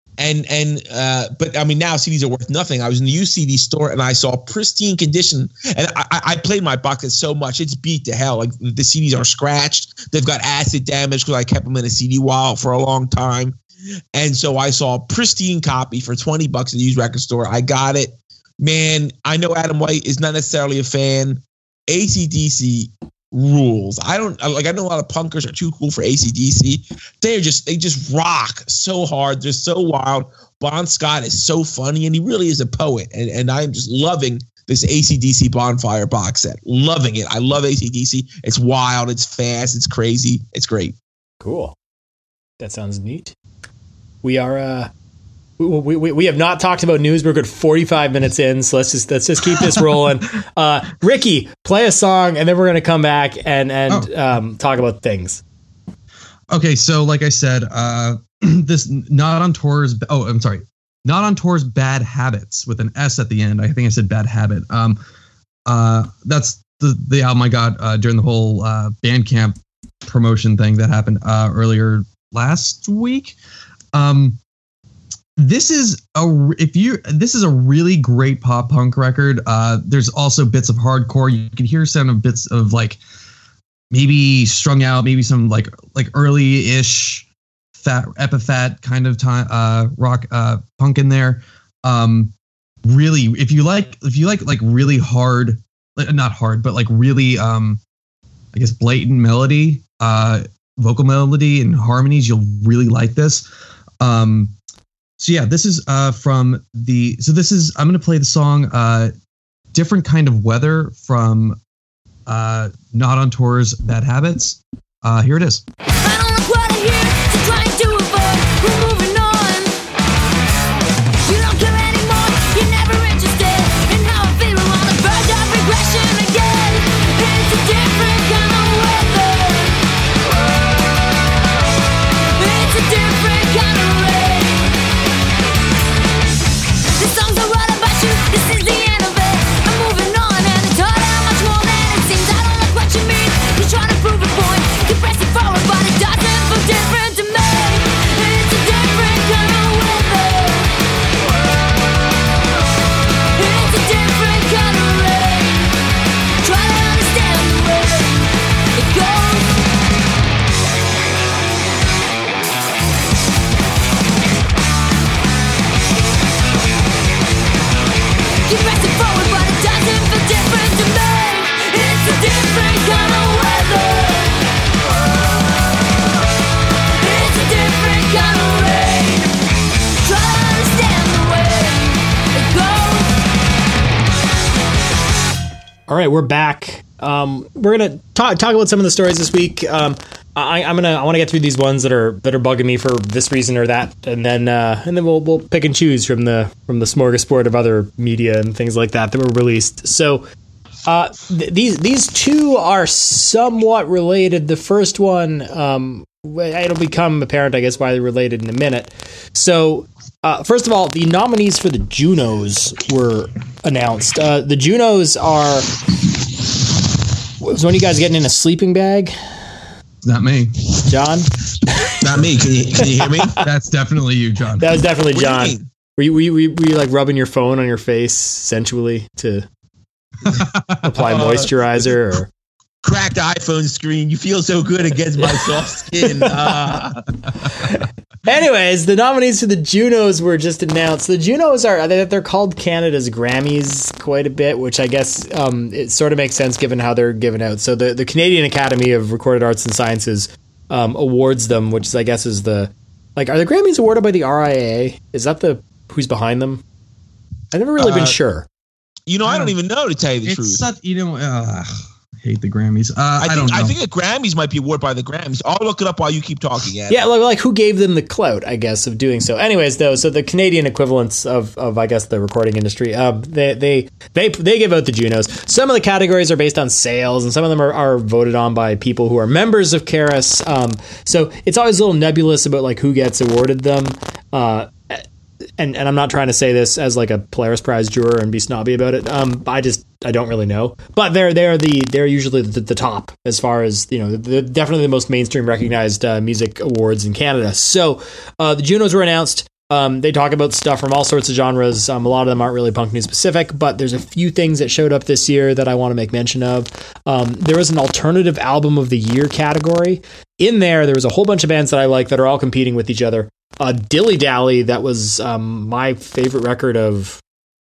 But I mean, now CDs are worth nothing. I was in the used CD store and I saw pristine condition, and I played my box set so much it's beat to hell. Like the CDs are scratched, they've got acid damage because I kept them in a CD wallet for a long time, and so I saw a pristine copy for $20 at the used record store. I got it, man. I know Adam White is not necessarily a fan. AC/DC rules. I know a lot of punkers are too cool for AC/DC. They just rock so hard. They're so wild. Bon Scott is so funny, and he really is a poet. And I'm just loving this AC/DC Bonfire box set. Loving it. I love AC/DC. It's wild. It's fast. It's crazy. It's great. Cool. That sounds neat. We are we have not talked about news. We're good 45 minutes in, so let's just keep this rolling. Ricky, play a song, and then we're going to come back and talk about things. Okay, so like I said, this Not on Tour's Bad Habits with an S at the end. I think I said Bad Habit. That's the album I got during the whole Bandcamp promotion thing that happened earlier last week. This is a really great pop punk record. There's also bits of hardcore. You can hear some bits of like maybe Strung Out, maybe some like early-ish Epitaph kind of time rock punk in there. Really, if you like really hard, not hard, but like really I guess blatant melody, vocal melody and harmonies, you'll really like this. So yeah, this is I'm going to play the song Different Kind of Weather from Not on Tour's Bad Habits. Here it is. I don't look what I hear, so try and do it, but we're moving on. You don't care anymore, you're never interested in how I feel. On the verge of regression again. It's a different kind of weather. All right, we're back. We're gonna talk about some of the stories this week. I want to get through these ones that are bugging me for this reason or that, and then we'll pick and choose from the smorgasbord of other media and things like that were released. So these two are somewhat related. The first one, it'll become apparent, I guess, why they're related in a minute. So. First of all, the nominees for the Junos were announced. The Junos are... Was one of you guys getting in a sleeping bag? Not me. John? Not me. Can you hear me? That's definitely you, John. That was definitely What John. do you mean? Were you like rubbing your phone on your face sensually to apply moisturizer? Or? Cracked iPhone screen. You feel so good against my soft skin. Anyways, the nominees for the Junos were just announced. The Junos they're called Canada's Grammys quite a bit, which I guess it sort of makes sense given how they're given out. So the Canadian Academy of Recorded Arts and Sciences awards them, which I guess is are the Grammys awarded by the RIAA? Is that who's behind them? I've never really been sure. I don't even know, to tell you the truth. Such, I hate the Grammys. I don't know. I think the Grammys might be awarded by the Grammys. I'll look it up while you keep talking. Adam. Yeah, like who gave them the clout, I guess, of doing so. Anyways, though, so the Canadian equivalents of I guess the recording industry, they give out the Junos. Some of the categories are based on sales, and some of them are voted on by people who are members of Keras. So it's always a little nebulous about like who gets awarded them. And I'm not trying to say this as like a Polaris Prize juror and be snobby about it. I don't really know, but they're usually the top as far as they're definitely the most mainstream recognized music awards in Canada. So the Junos were announced. They talk about stuff from all sorts of genres. A lot of them aren't really punk news specific, but there's a few things that showed up this year that I want to make mention of. There was an alternative album of the year category. In there was a whole bunch of bands that I like that are all competing with each other. Dilly Dally, that was my favorite record of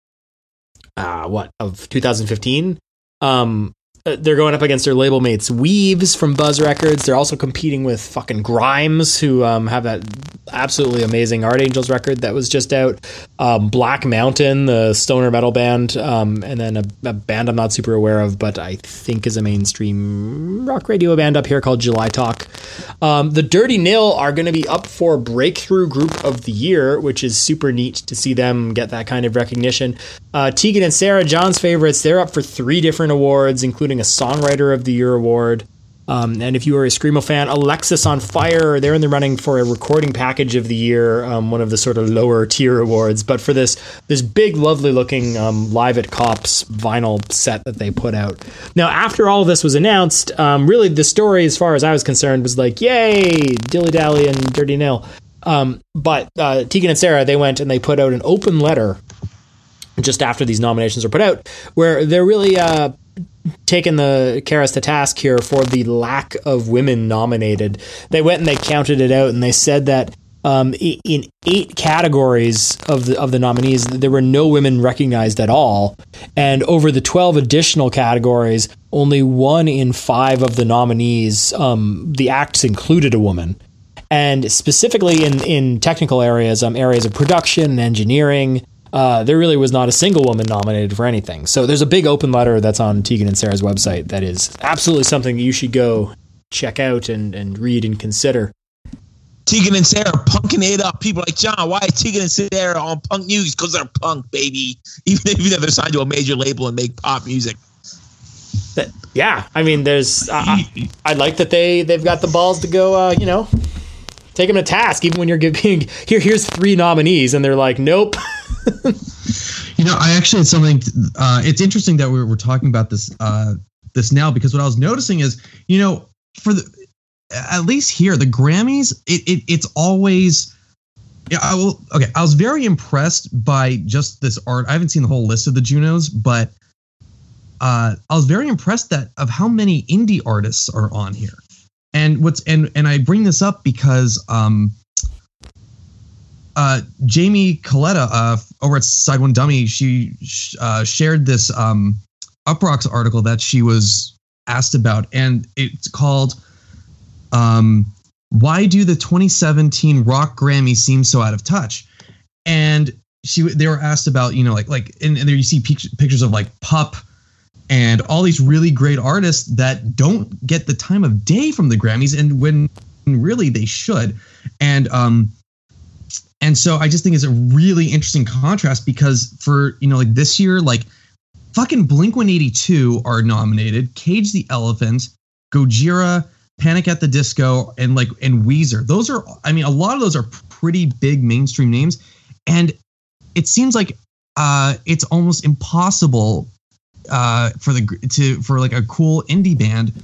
2015. They're going up against their label mates Weaves from Buzz Records. They're also competing with fucking Grimes, who have that absolutely amazing Art Angels record that was just out. Black Mountain, the stoner metal band, and then a band I'm not super aware of, but I think is a mainstream rock radio band up here called July Talk. The Dirty Nil are going to be up for Breakthrough Group of the Year, which is super neat to see them get that kind of recognition. Tegan and Sarah, John's favorites, they're up for 3 different awards, including a Songwriter of the Year award. And if you are a Screamo fan, Alexis on Fire, they're in the running for a Recording Package of the Year, one of the sort of lower tier awards. But for this big, lovely looking Live at Cops vinyl set that they put out. Now, after all of this was announced, really the story, as far as I was concerned, was like, yay, Dilly Dally and Dirty Nil. But Tegan and Sarah, they went and they put out an open letter just after these nominations were put out, where they're really taking the Keras to task here for the lack of women nominated. They went and they counted it out, and they said that in 8 categories of the nominees, there were no women recognized at all, and over the 12 additional categories, only 1 in 5 of the nominees, the acts included a woman. And specifically in technical areas, areas of production and engineering, there really was not a single woman nominated for anything. So there's a big open letter that's on Tegan and Sarah's website that is absolutely something you should go check out and read and consider. Tegan and Sarah punking it up. People like, John, why is Tegan and Sarah on punk news? Because they're punk, baby. Even if they're signed to a major label and make pop music. Yeah, I mean, there's. I like that they've got the balls to go. Take them to task, even when you're giving here's 3 nominees, and they're like, nope. I actually had something. It's interesting that we're talking about this now, because what I was noticing is, for at least here, the Grammys, it's always. I was very impressed by just this art. I haven't seen the whole list of the Junos, but I was very impressed of how many indie artists are on here. And I bring this up because Jamie Coletta over at Side One Dummy, she shared this Uproxx article that she was asked about, and it's called "Why Do the 2017 Rock Grammys Seem So Out of Touch?" And they were asked about, and there you see pictures of like Pup and all these really great artists that don't get the time of day from the Grammys, and when really they should. And so I just think it's a really interesting contrast, because for, like this year, like fucking Blink-182 are nominated, Cage the Elephant, Gojira, Panic at the Disco, and Weezer. Those are, a lot of those are pretty big mainstream names, and it seems like it's almost impossible for a cool indie band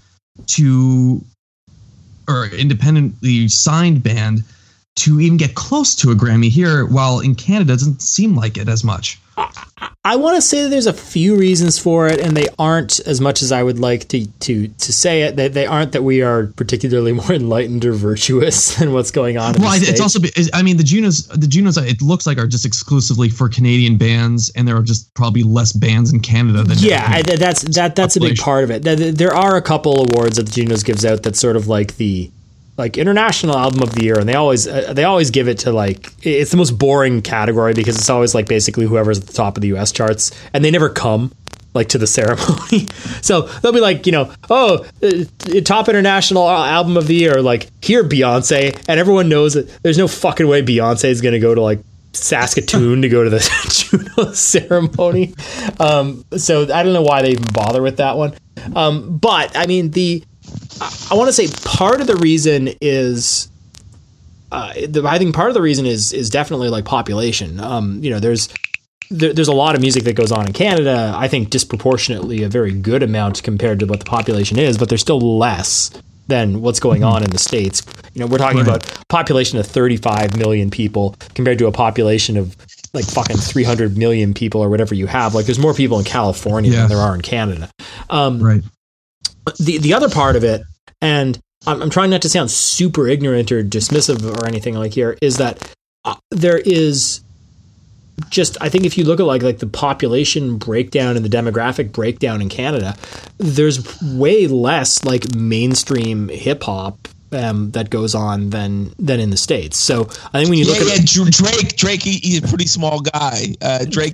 or independently signed band to even get close to a Grammy here, while in Canada it doesn't seem like it as much. I want to say that there's a few reasons for it, and they aren't as much as I would like to say it. They aren't that we are particularly more enlightened or virtuous than what's going on. Well, it's also, the Junos, it looks like are just exclusively for Canadian bands, and there are just probably less bands in Canada than that's a big part of it. There are a couple awards that the Junos gives out that's sort of like the international album of the year, and they always give it to it's the most boring category, because it's always basically whoever's at the top of the US charts, and they never come to the ceremony. So they'll be top international album of the year, here Beyonce, and everyone knows that there's no fucking way Beyonce is going to go to Saskatoon to go to the Juno ceremony. So I don't know why they even bother with that one. But I mean, I want to say part of the reason is, I think part of the reason is definitely population. There's a lot of music that goes on in Canada. I think disproportionately a very good amount compared to what the population is, but there's still less than what's going on in the States. We're talking about population of 35 million people compared to a population of fucking 300 million people or whatever you have. There's more people in California than there are in Canada. Right. The other part of it, and I'm trying not to sound super ignorant or dismissive or anything here, is that there is just, I think if you look at the population breakdown and the demographic breakdown in Canada, there's way less mainstream hip hop that goes on than in the States. So I think when you look at Drake, he's a pretty small guy. Drake,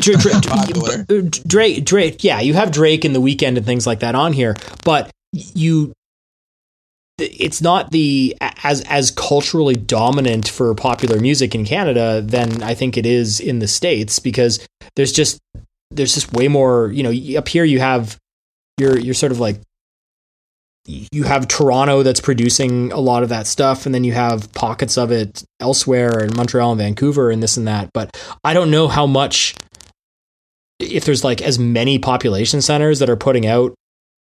yeah, you have Drake and The Weeknd and things like that on here, but it's not as culturally dominant for popular music in Canada than I think it is in the States, because there's just way more. Up here you have you're sort of you have Toronto that's producing a lot of that stuff, and then you have pockets of it elsewhere in Montreal and Vancouver and this and that. But I don't know how much, if there's as many population centers that are putting out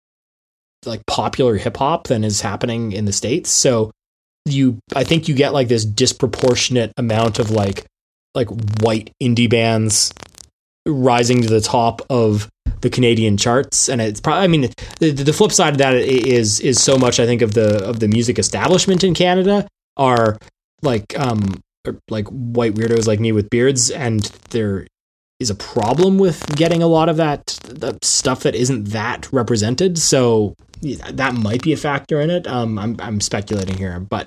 popular hip hop than is happening in the States. So I think you get this disproportionate amount of white indie bands rising to the top of the Canadian charts. And it's probably, the flip side of that is so much, I think, of the music establishment in Canada are white weirdos like me with beards, and there is a problem with getting a lot of the stuff that isn't that represented. So that might be a factor in it. I'm speculating here, but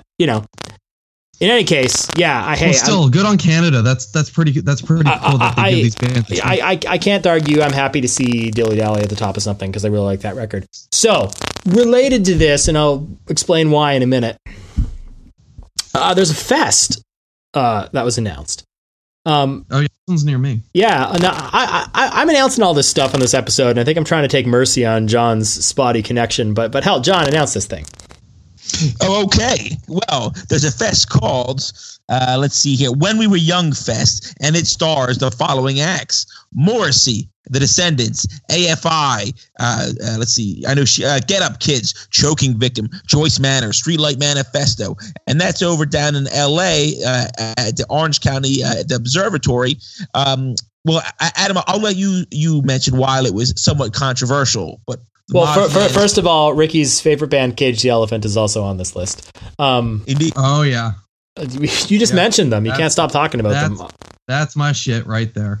in any case, yeah. Good on Canada. That's pretty cool that they give these bands. I can't argue. I'm happy to see Dilly Dally at the top of something, because I really like that record. So related to this, and I'll explain why in a minute. There's a fest that was announced. Oh yeah, this one's near me. Yeah, now I'm announcing all this stuff on this episode, and I think I'm trying to take mercy on John's spotty connection. But hell, John, announce this thing. Oh, okay. Well, there's a fest called, let's see here, When We Were Young Fest, and it stars the following acts: Morrissey, The Descendants, AFI, let's see, I know Get Up Kids, Choking Victim, Joyce Manor, Streetlight Manifesto, and that's over down in L.A. At the Orange County at the Observatory. Well, Adam, I'll let you mention why it was somewhat controversial, but. Well, first of all, Ricky's favorite band, Cage the Elephant, is also on this list. Indeed. Oh, yeah. You just mentioned them. You can't stop talking about them. That's my shit right there.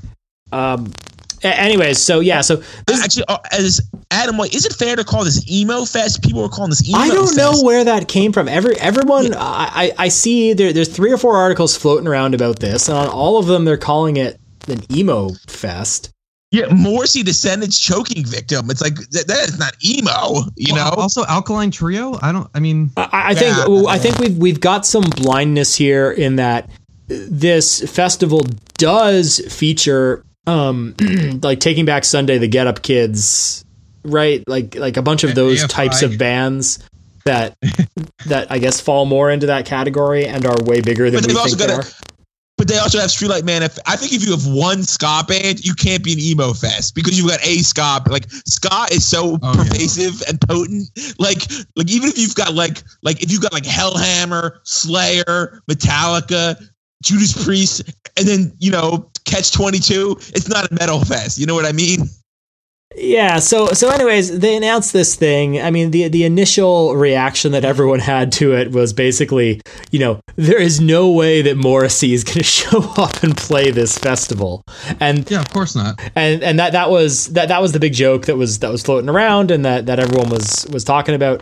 Anyways, so yeah. So actually, as Adam, is it fair to call this emo fest? People were calling this emo fest. I don't know where that came from. Everyone, yeah. I see there's 3 or 4 articles floating around about this, and on all of them, they're calling it an emo fest. Yeah, Morrissey Descendants choking victim. It's like that is not emo, you know. Also, Alkaline Trio. I think we've got some blindness here in that this festival does feature like Taking Back Sunday, the Get Up Kids, right? Like a bunch of those AFI. types of bands that I guess fall more into that category and are way bigger than we think they are. But they also have Streetlight Man. I think if you have one ska band, you can't be an emo fest because you've got a ska. Like ska is so pervasive and potent. Like even if you've got like if you've got like Hellhammer, Slayer, Metallica, Judas Priest, and then Catch 22, it's not a metal fest. You know what I mean? Yeah, so anyways, they announced this thing. I mean, the initial reaction that everyone had to it was basically, there is no way that Morrissey is going to show up and play this festival. And yeah, of course not. And that was the big joke that was floating around and that everyone was talking about.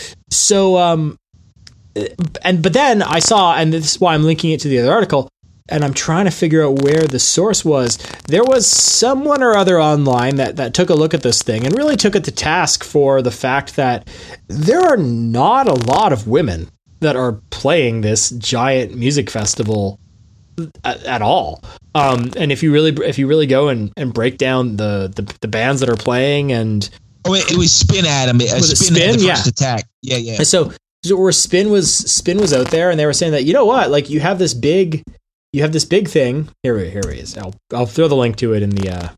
So but then I saw, and this is why I'm linking it to the other article, and I'm trying to figure out where the source was. There was someone or other online that took a look at this thing and really took it to task for the fact that there are not a lot of women that are playing this giant music festival at all. And if you really go and break down the bands that are playing, and it was Spin Adam. Was it Spin? Spin? The Yeah. First Attack. Yeah. So where Spin was out there, and they were saying that, you know what, like you have this big thing. Here he is. I'll throw the link to it in the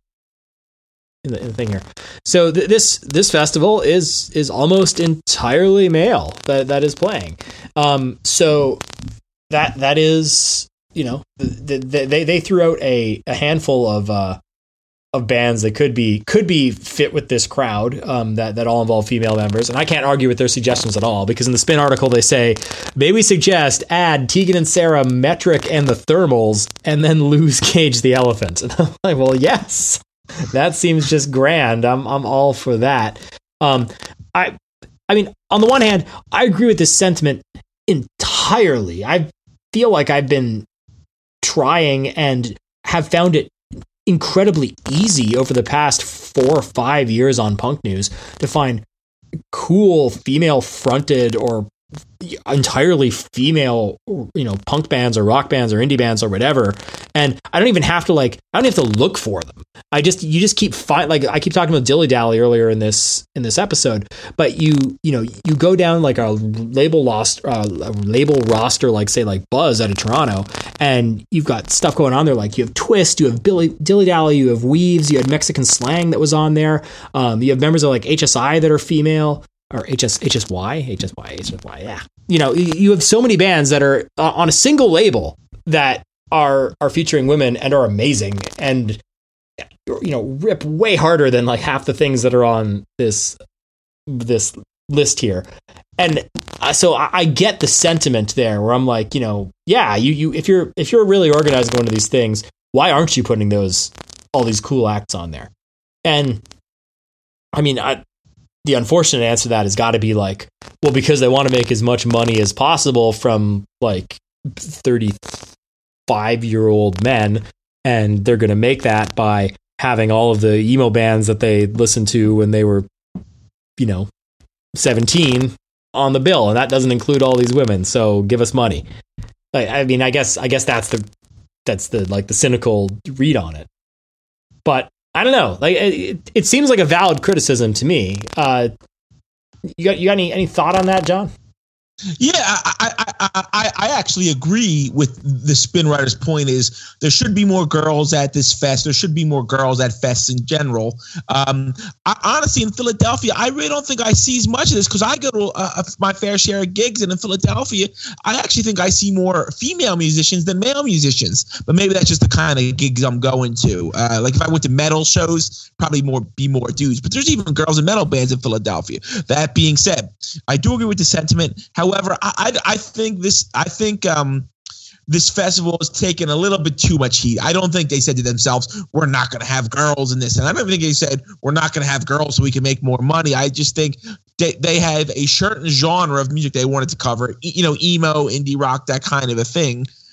thing here. So this festival is almost entirely male that is playing. So that is, they threw out a handful of bands that could be fit with this crowd, that all involve female members, and I can't argue with their suggestions at all, because in the Spin article they say, may we suggest add Tegan and Sarah, Metric and the Thermals, and then lose Cage the Elephant. And I'm like, well, yes, that seems just grand. I'm all for that. I mean, on the one hand, I agree with this sentiment entirely. I feel like I've been trying and have found it incredibly easy over the past 4 or 5 years on Punk News to find cool female fronted or entirely female, punk bands or rock bands or indie bands or whatever. And I don't even have to look for them. You just keep I keep talking about Dilly Dally earlier in this episode, but you go down like a label roster, like say like Buzz out of Toronto, and you've got stuff going on there. Like you have Twist, you have Dilly Dally, you have Weaves, you had Mexican Slang that was on there. You have members of like HSI that are female. Or HSY, yeah. You have so many bands that are on a single label that are featuring women and are amazing and rip way harder than like half the things that are on this list here. And so I get the sentiment there where I'm like, yeah, you if you're really organized going to these things, why aren't you putting all these cool acts on there? And I mean, the unfortunate answer to that has got to be like, well, because they want to make as much money as possible from like 35-year-old men, and they're going to make that by having all of the emo bands that they listened to when they were 17 on the bill, and that doesn't include all these women, so give us money. I mean, I guess that's the like the cynical read on it. But I don't know. Like it seems like a valid criticism to me. You got any thought on that, John? Yeah, I actually agree with the Spin Writer's point. Is there should be more girls at this fest. There should be more girls at fests in general. Honestly, in Philadelphia, I really don't think I see as much of this because I go to my fair share of gigs, and in Philadelphia, I actually think I see more female musicians than male musicians. But maybe that's just the kind of gigs I'm going to. Like if I went to metal shows, probably be more dudes. But there's even girls in metal bands in Philadelphia. That being said, I do agree with the sentiment. However, I think this festival is taking a little bit too much heat. I don't think they said to themselves, we're not going to have girls in this. And I don't think they said, we're not going to have girls so we can make more money. I just think they have a certain genre of music they wanted to cover, emo, indie rock, that kind of a thing.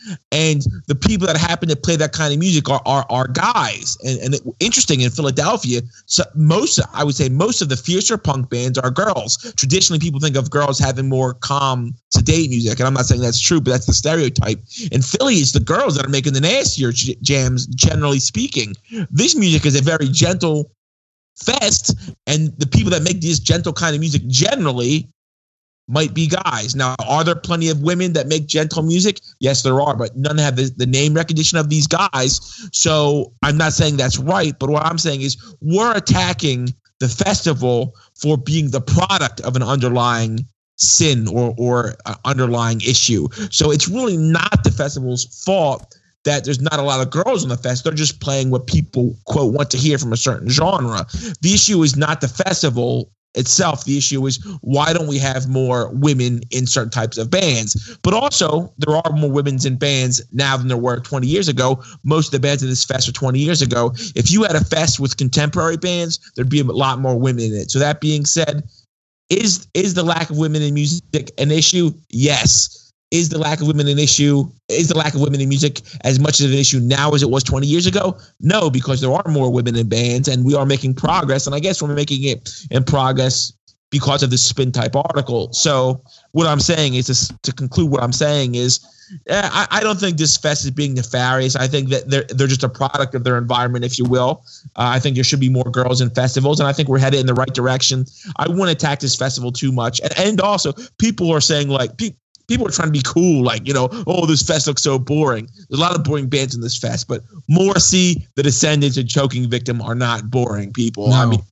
and the people that happen to play that kind of music are guys. And interesting, in Philadelphia, so I would say most of the fiercer punk bands are girls. Traditionally, people think of girls having more calm, sedate music, and I'm not saying that's true, but that's the stereotype. In Philly, it's the girls that are making the nastier jams, generally speaking. This music is a very gentle fest, and the people that make this gentle kind of music generally might be guys. Now, are there plenty of women that make gentle music? Yes, there are, but none have the name recognition of these guys. So I'm not saying that's right, but what I'm saying is we're attacking the festival for being the product of an underlying sin or underlying issue. So it's really not the festival's fault that there's not a lot of girls on the fest. They're just playing what people, quote, want to hear from a certain genre. The issue is not the festival itself. The issue is, why don't we have more women in certain types of bands? But also, there are more women in bands now than there were 20 years ago. Most of the bands in this fest are 20 years ago. If you had a fest with contemporary bands, there'd be a lot more women in it. So that being said, is the lack of women in music an issue? Yes. Is the lack of women an issue? Is the lack of women in music as much of an issue now as it was 20 years ago? No, because there are more women in bands, and we are making progress. And I guess we're making it in progress because of this Spin Type article. So what I'm saying is, to conclude what I'm saying is, I don't think this fest is being nefarious. I think that they're just a product of their environment, if you will. I think there should be more girls in festivals, and I think we're headed in the right direction. I wouldn't attack this festival too much. And also, people are saying, like, people are trying to be cool, like, you know, oh, this fest looks so boring. There's a lot of boring bands in this fest, but Morrissey, The Descendants, and Choking Victim are not boring people. No. I mean,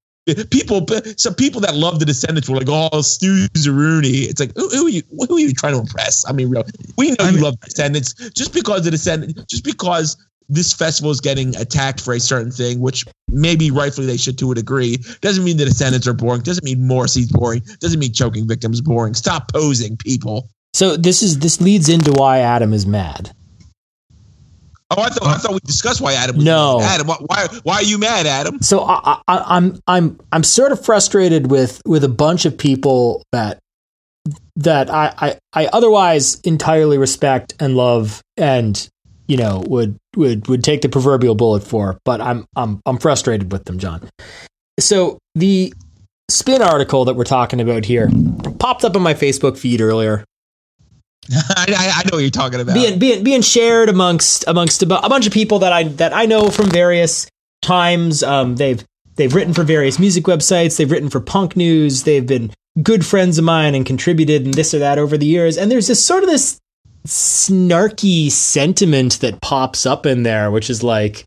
some people that love The Descendants were like, oh, Stu Zaruni. It's like, who are you trying to impress? I mean, really, we know you love The Descendants. Just because this festival is getting attacked for a certain thing, which maybe rightfully they should to a degree, doesn't mean The Descendants are boring. Doesn't mean Morrissey's boring. Doesn't mean Choking Victim's boring. Stop posing, people. So this leads into why Adam is mad. Oh, I thought we discussed why Adam was mad. Adam, why are you mad, Adam? So I'm sort of frustrated with a bunch of people that I otherwise entirely respect and love, and you know would take the proverbial bullet for, but I'm frustrated with them, John. So the Spin article that we're talking about here popped up on my Facebook feed earlier. I know what you're talking about. Being shared amongst a bunch of people that I know from various times. They've written for various music websites. They've written for Punk News. They've been good friends of mine and contributed and this or that over the years. And there's this sort of this snarky sentiment that pops up in there, which is like,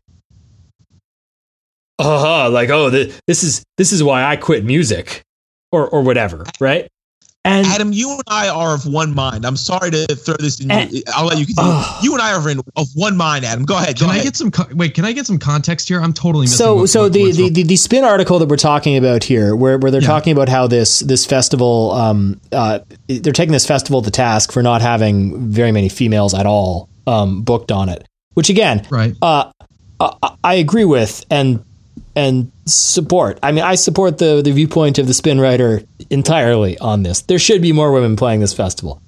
this is why I quit music, or whatever, right? And Adam, you and I are of one mind. I'm sorry to throw this in. I'll let you continue. You and I are of one mind, Adam. Go ahead. Can I get some context here? I'm totally missing. So the Spin article that we're talking about here, where they're talking about how this festival, they're taking this festival to task for not having very many females at all booked on it. Which again, right? I agree with and support. I mean, I support the viewpoint of the Spin writer entirely on this. There should be more women playing this festival.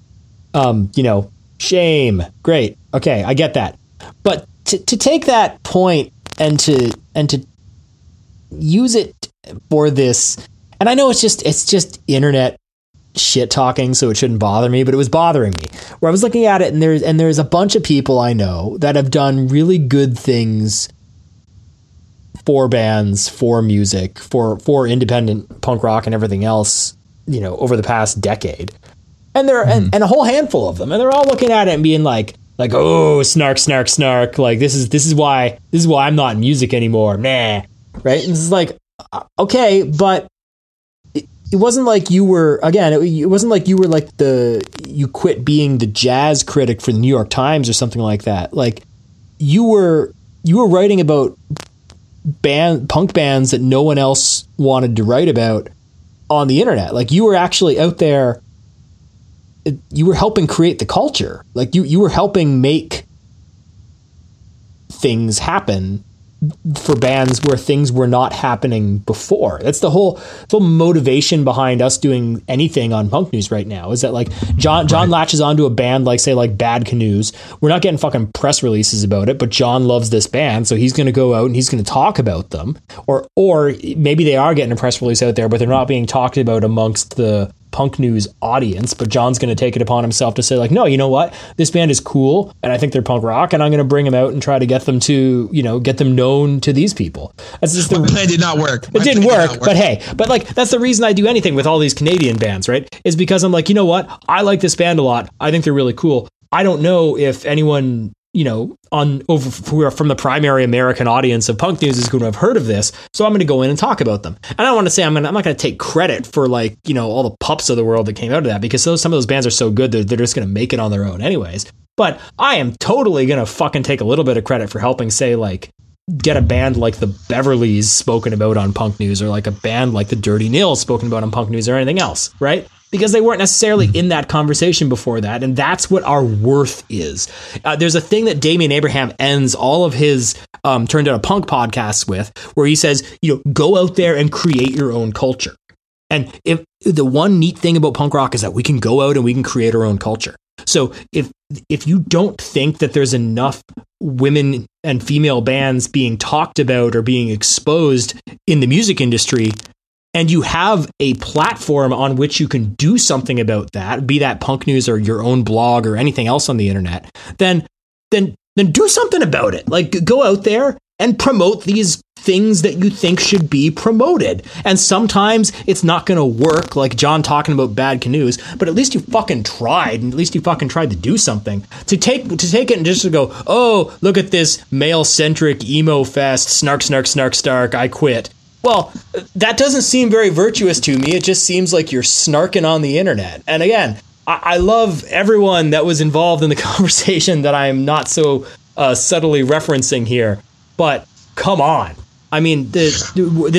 Shame. Great. Okay, I get that. But to take that point and to use it for this, and I know it's just internet shit talking, so it shouldn't bother me, but it was bothering me. Where I was looking at it, and there's a bunch of people I know that have done really good things for bands, for music, for independent punk rock and everything else, over the past decade. And there and a whole handful of them, and they're all looking at it and being like, oh, snark, like this is why I'm not in music anymore. Nah. Right? And this is like, okay, but it wasn't like you were, again, it wasn't like you were like you quit being the jazz critic for the New York Times or something like that. Like you were writing about punk bands that no one else wanted to write about on the internet. Like you were actually out there, you were helping create the culture. Like you were helping make things happen for bands where things were not happening before. That's the whole motivation behind us doing anything on Punk News right now, is that like John latches onto a band like, say, like Bad Canoes. We're not getting fucking press releases about it, but John loves this band, so he's going to go out and he's going to talk about them. Or maybe they are getting a press release out there, but they're not being talked about amongst the Punk News audience, but John's going to take it upon himself to say like, no, you know what, this band is cool and I think they're punk rock, and I'm going to bring them out and try to get them to, you know, get them known to these people. That's just My plan did not work. It didn't work, but hey, but like that's the reason I do anything with all these Canadian bands, right? Is because I'm like, you know what, I like this band a lot, I think they're really cool. I don't know if anyone, you know, who are from the primary American audience of Punk News is going to have heard of this, so I'm going to go in and talk about them. And I don't want to say I'm not going to take credit for, like, you know, all the pups of the world that came out of that, because some of those bands are so good they're just going to make it on their own anyways. But I am totally going to fucking take a little bit of credit for helping, say, like, get a band like the Beverleys spoken about on Punk News, or like a band like the Dirty Nails spoken about on Punk News, or anything else, right? Because they weren't necessarily in that conversation before that, and that's what our worth is. There's a thing that Damian Abraham ends all of his Turned Out a Punk podcasts with, where he says, you know, go out there and create your own culture. And if the one neat thing about punk rock is that we can go out and we can create our own culture. So if you don't think that there's enough women and female bands being talked about or being exposed in the music industry, and you have a platform on which you can do something about that, be that Punk News or your own blog or anything else on the internet, then do something about it. Like, go out there and promote these things that you think should be promoted. And sometimes it's not going to work, like John talking about Bad Canoes, but at least you fucking tried, and at least you fucking tried to do something. To take it and just to go, oh, look at this male-centric emo fest, snark, snark, snark, snark, I quit. Well, that doesn't seem very virtuous to me. It just seems like you're snarking on the internet. And again, I love everyone that was involved in the conversation that I'm not so subtly referencing here. But come on. I mean, this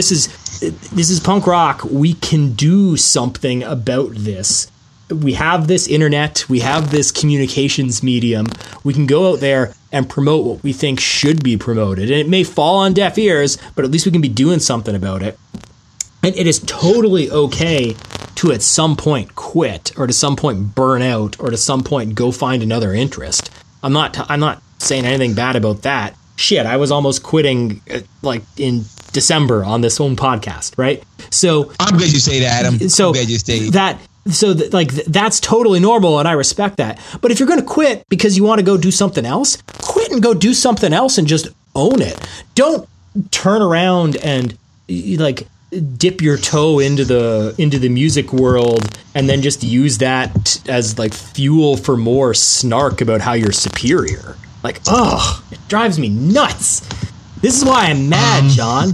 is punk rock. We can do something about this. We have this internet. We have this communications medium. We can go out there and promote what we think should be promoted. And it may fall on deaf ears, but at least we can be doing something about it. And it is totally okay to at some point quit, or to some point burn out, or to some point go find another interest. I'm not saying anything bad about that. Shit, I was almost quitting like in December on this own podcast, right? So I'm glad you say that, Adam. So I'm glad you say that. So that's totally normal, and I respect that. But if you're going to quit because you want to go do something else, quit and go do something else and just own it. Don't turn around and like dip your toe into the music world and then just use that as like fuel for more snark about how you're superior. Like, ugh, it drives me nuts. This is why I'm mad, John.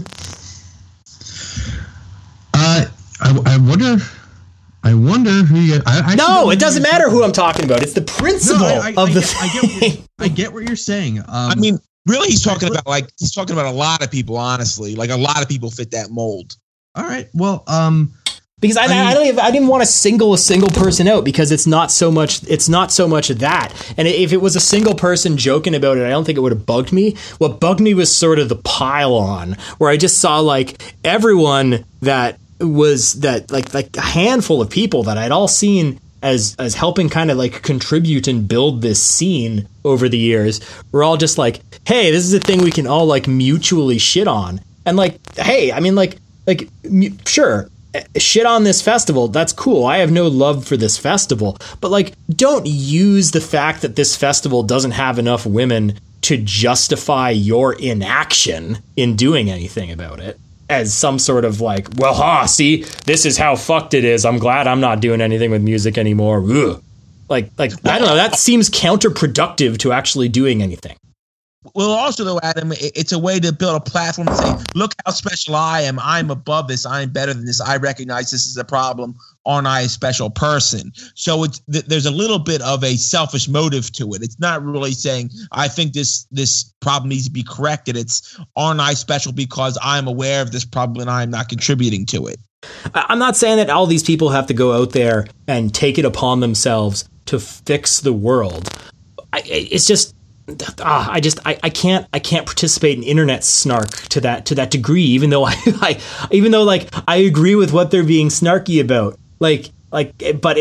I wonder who you. No, it doesn't matter who I'm talking about. It's the principle of the thing. I get what you're saying. I mean, really, he's talking about a lot of people. Honestly, like a lot of people fit that mold. All right. Well, because I didn't want to single a single person out, because it's not so much that. And if it was a single person joking about it, I don't think it would have bugged me. What bugged me was sort of the pile on, where I just saw like everyone that was that like a handful of people that I'd all seen as helping kind of like contribute and build this scene over the years. We're all just like, hey, this is a thing we can all like mutually shit on. And like, hey, I mean like sure, shit on this festival, that's cool. I have no love for this festival, but like, don't use the fact that this festival doesn't have enough women to justify your inaction in doing anything about it as some sort of like, well, see, this is how fucked it is. I'm glad I'm not doing anything with music anymore. Ugh. Like I don't know. That seems counterproductive to actually doing anything. Well, also, though, Adam, it's a way to build a platform and say, look how special I am. I'm above this. I'm better than this. I recognize this is a problem. Aren't I a special person? So there's a little bit of a selfish motive to it. It's not really saying, I think this problem needs to be corrected. It's, aren't I special because I'm aware of this problem and I'm not contributing to it? I'm not saying that all these people have to go out there and take it upon themselves to fix the world. It's just, I can't participate in internet snark to that degree, even though I agree with what they're being snarky about. But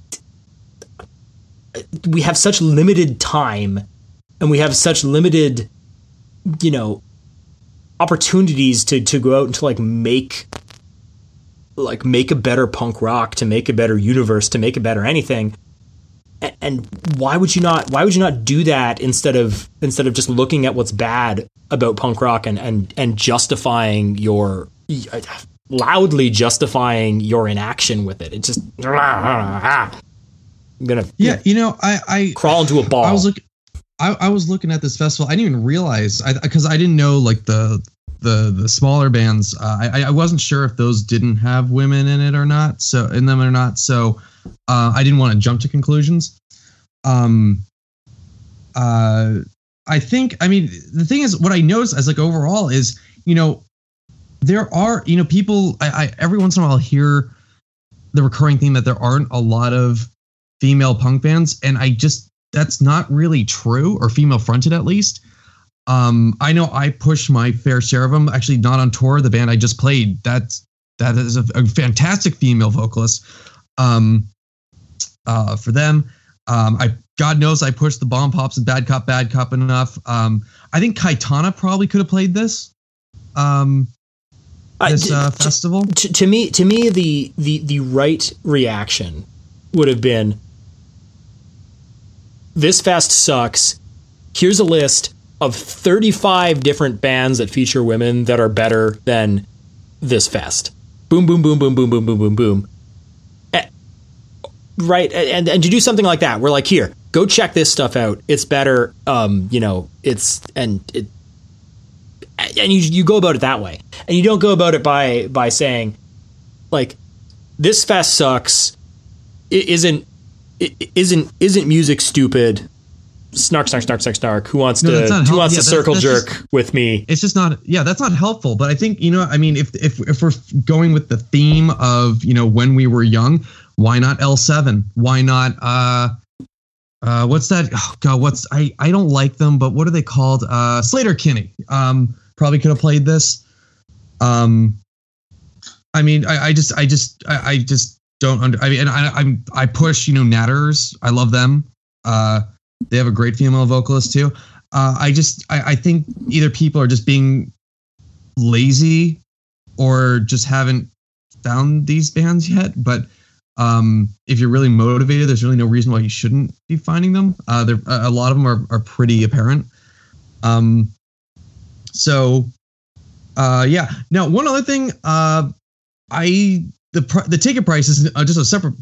we have such limited time, and we have such limited, opportunities to go out and to make a better punk rock, to make a better universe, to make a better anything. And why would you not do that instead of just looking at what's bad about punk rock and justifying loudly justifying your inaction with it? It just, I'm gonna I crawl into a ball. I was looking at this festival. I didn't even realize, because I didn't know the smaller bands. I wasn't sure if those didn't have women in it or not. So I didn't want to jump to conclusions. I think, the thing is, what I noticed as overall is, there are, people, I every once in a while hear the recurring theme that there aren't a lot of female punk bands. And that's not really true, or female fronted at least. I know I push my fair share of them. Actually, Not on Tour, the band I just played, that is a fantastic female vocalist. For them, God knows I pushed the Bomb Pops and Bad Cop enough. I think Kaitana probably could have played this. Festival. To me, the right reaction would have been, this fest sucks. Here's a list of 35 different bands that feature women that are better than this fest. Boom, boom, boom, boom, boom, boom, boom, boom, boom. Right, and to do something like that, we're here, go check this stuff out. It's better. And you go about it that way, and you don't go about it by saying, this fest sucks. Isn't music stupid? Snark. Who wants to circle jerk with me? It's just not. Yeah, that's not helpful. But I think, if we're going with the theme of, when we were young, why not L7? Why not what's that? Oh God, I don't like them, but what are they called? Sleater-Kinney. Probably could have played this. I just don't I push, Natters. I love them. They have a great female vocalist too. I think either people are just being lazy or just haven't found these bands yet. But if you're really motivated, there's really no reason why you shouldn't be finding them. A lot of them are pretty apparent. Yeah. Now, one other thing, the ticket price is just a separate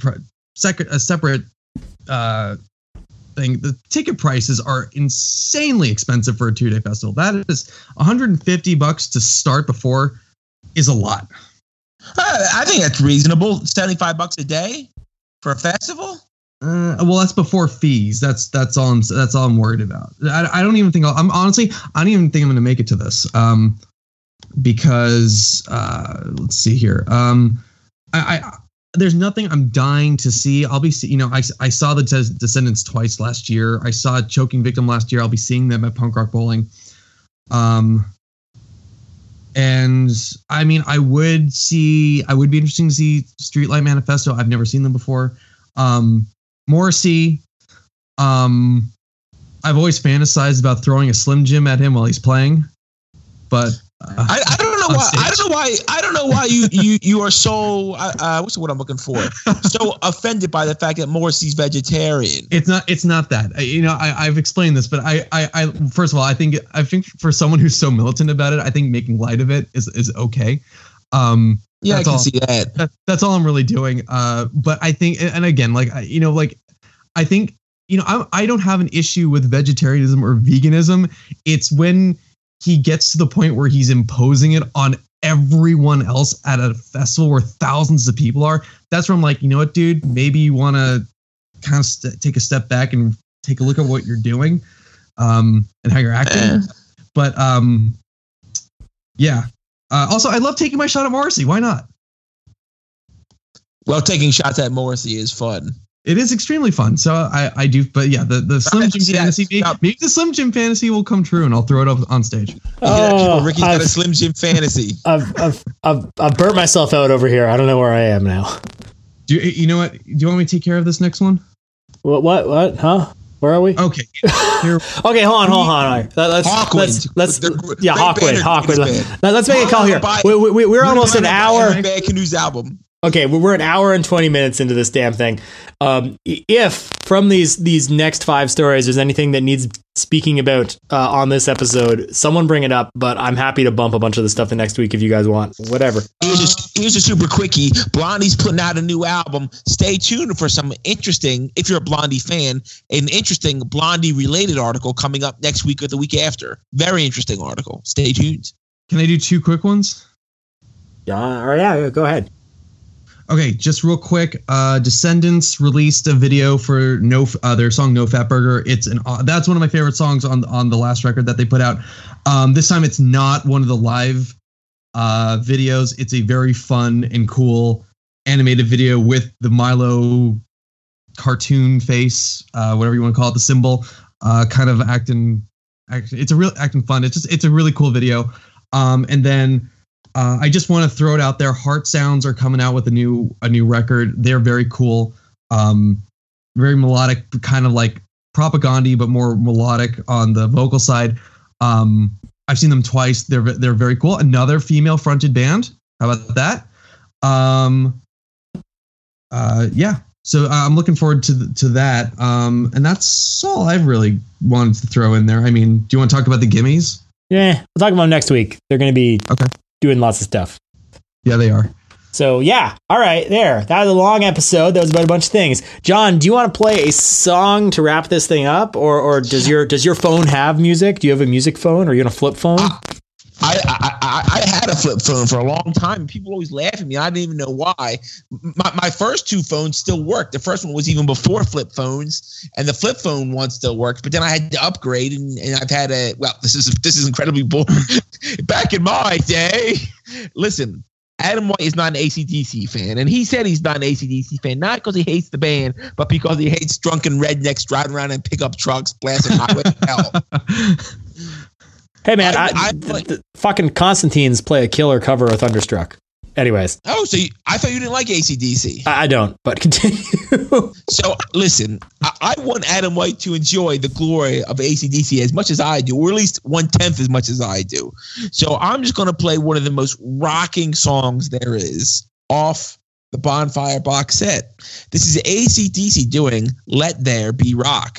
thing. The ticket prices are insanely expensive for a 2-day festival. That is $150 to start before is a lot. I think that's reasonable. $75 a day for a festival. Well, that's before fees. That's all I'm worried about. I don't even think I don't even think I'm going to make it to this. Because let's see here. There's nothing I'm dying to see. I'll be, I saw the Descendants twice last year. I saw Choking Victim last year. I'll be seeing them at Punk Rock Bowling. And I would be interested to see Streetlight Manifesto. I've never seen them before. Morrissey. I've always fantasized about throwing a Slim Jim at him while he's playing, but I don't know why. I don't know why you are so what's the word I'm looking for? So offended by the fact that Morrissey's vegetarian. It's not that. I've explained this, but I first of all, I think for someone who's so militant about it, I think making light of it is okay. Yeah, I can see that. That's all I'm really doing. But I think, and again, I think, I don't have an issue with vegetarianism or veganism. It's when he gets to the point where he's imposing it on everyone else at a festival where thousands of people are. That's where I'm like, you know what, dude, maybe you want to kind of take a step back and take a look at what you're doing, and how you're acting. But yeah. Also, I love taking my shot at Morrissey. Why not? Well, taking shots at Morrissey is fun. It is extremely fun. So I do, but yeah, the Slim Jim fantasy, maybe the Slim Jim fantasy will come true, and I'll throw it up on stage. Ricky's got a Slim Jim fantasy. I've burnt myself out over here. I don't know where I am now. You know what? Do you want me to take care of this next one? What? Huh? Where are we? Okay. Okay, hold on. Let's Hawkwind. Hawkwind. Let's make a call here. We're almost an hour. Bad Canoes album. Okay, we're an hour and 20 minutes into this damn thing. If from these next 5 stories there's anything that needs speaking about on this episode, someone bring it up, but I'm happy to bump a bunch of the stuff the next week if you guys want. Whatever. Here's a super quickie. Blondie's putting out a new album. Stay tuned for some interesting, if you're a Blondie fan, an interesting Blondie-related article coming up next week or the week after. Very interesting article. Stay tuned. Can I do 2 quick ones? Yeah, go ahead. Okay, just real quick. Descendants released a video for their song "No Fat Burger." That's one of my favorite songs on the last record that they put out. This time it's not one of the live videos. It's a very fun and cool animated video with the Milo cartoon face, whatever you want to call it, the symbol, kind of acting. It's a real acting fun. It's a really cool video. And then. I just want to throw it out there. Heart Sounds are coming out with a new record. They're very cool, very melodic, kind of like Propaganda, but more melodic on the vocal side. I've seen them twice. They're very cool. Another female fronted band. How about that? Yeah. So I'm looking forward to that. And that's all I've really wanted to throw in there. I mean, do you want to talk about the Gimmies? Yeah, we'll talk about them next week. They're going to be doing lots of stuff. Yeah, they are. So yeah, all right, there. That was a long episode. That was about a bunch of things. John, do you want to play a song to wrap this thing up, or does your phone have music? Do you have a music phone, or are you on a flip phone? I had a flip phone for a long time. People always laugh at me. I didn't even know why. My first 2 phones still worked. The first one was even before flip phones, and the flip phone one still works. But then I had to upgrade, and I've had this is incredibly boring. Back in my day, listen, Adam White is not an AC/DC fan, and he said he's not an AC/DC fan, not because he hates the band, but because he hates drunken rednecks driving around in pickup trucks blasting Highway to Hell. Hey man, the fucking Constantines play a killer cover of Thunderstruck. Anyways. Oh, so I thought you didn't like AC/DC. I don't, but continue. So listen, I want Adam White to enjoy the glory of AC/DC as much as I do, or at least 1/10 as much as I do. So I'm just going to play one of the most rocking songs there is off the Bonfire box set. This is AC/DC doing Let There Be Rock.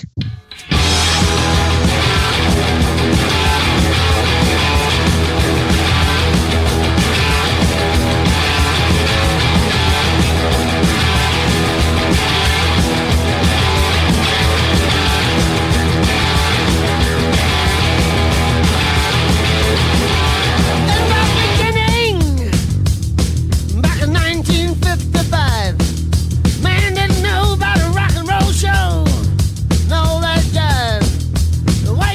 Man didn't know about a rock and roll show. No, that guy.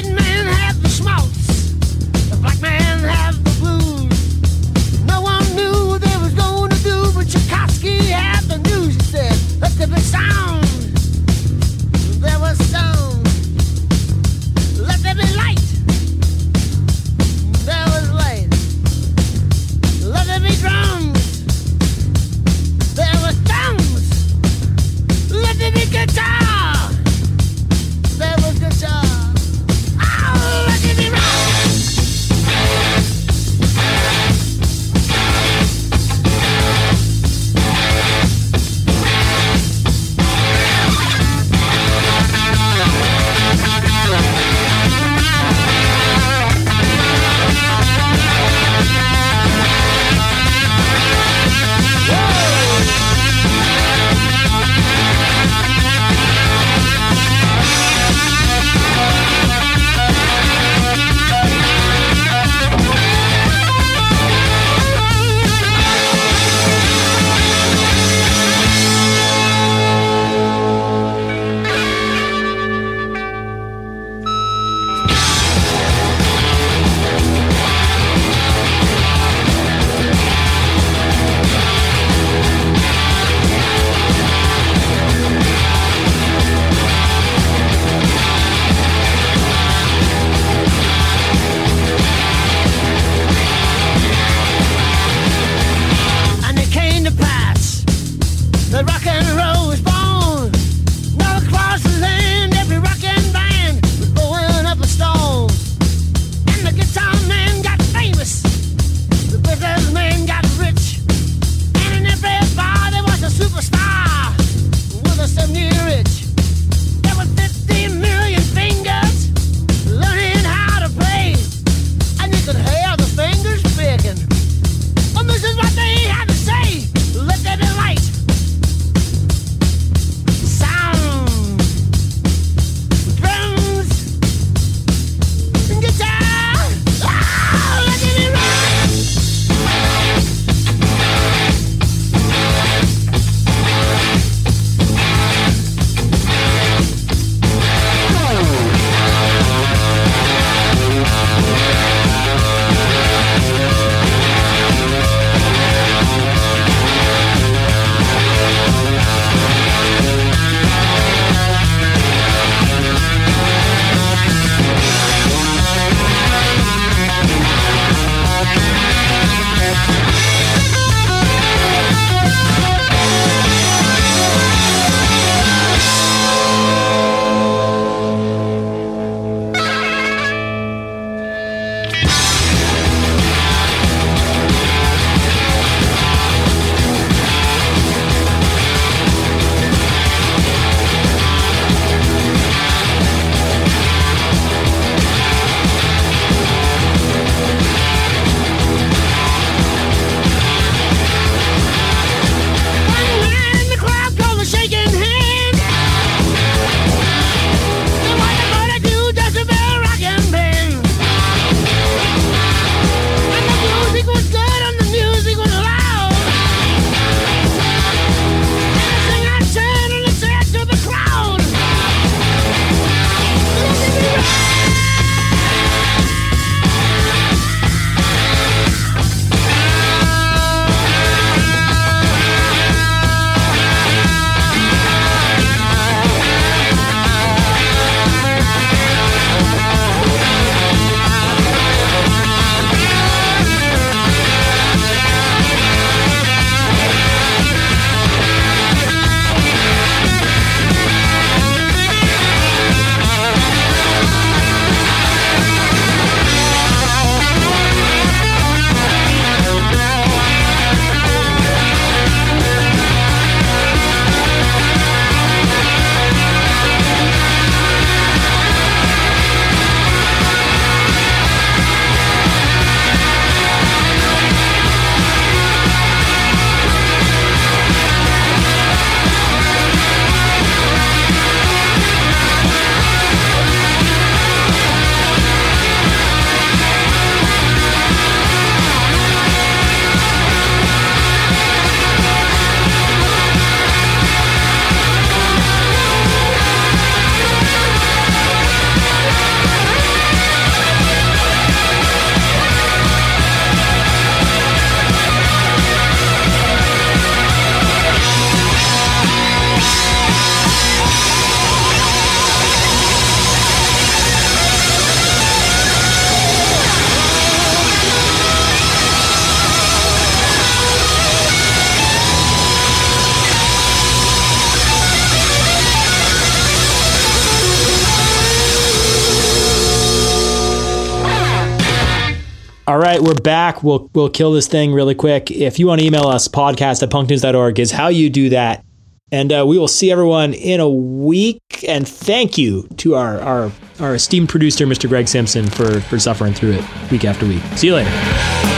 All right, we're back. We'll kill this thing really quick. If you want to email us, podcast@punknews.org is how you do that. And we will see everyone in a week. And thank you to our esteemed producer, Mr. Greg Simpson, for suffering through it week after week. See you later.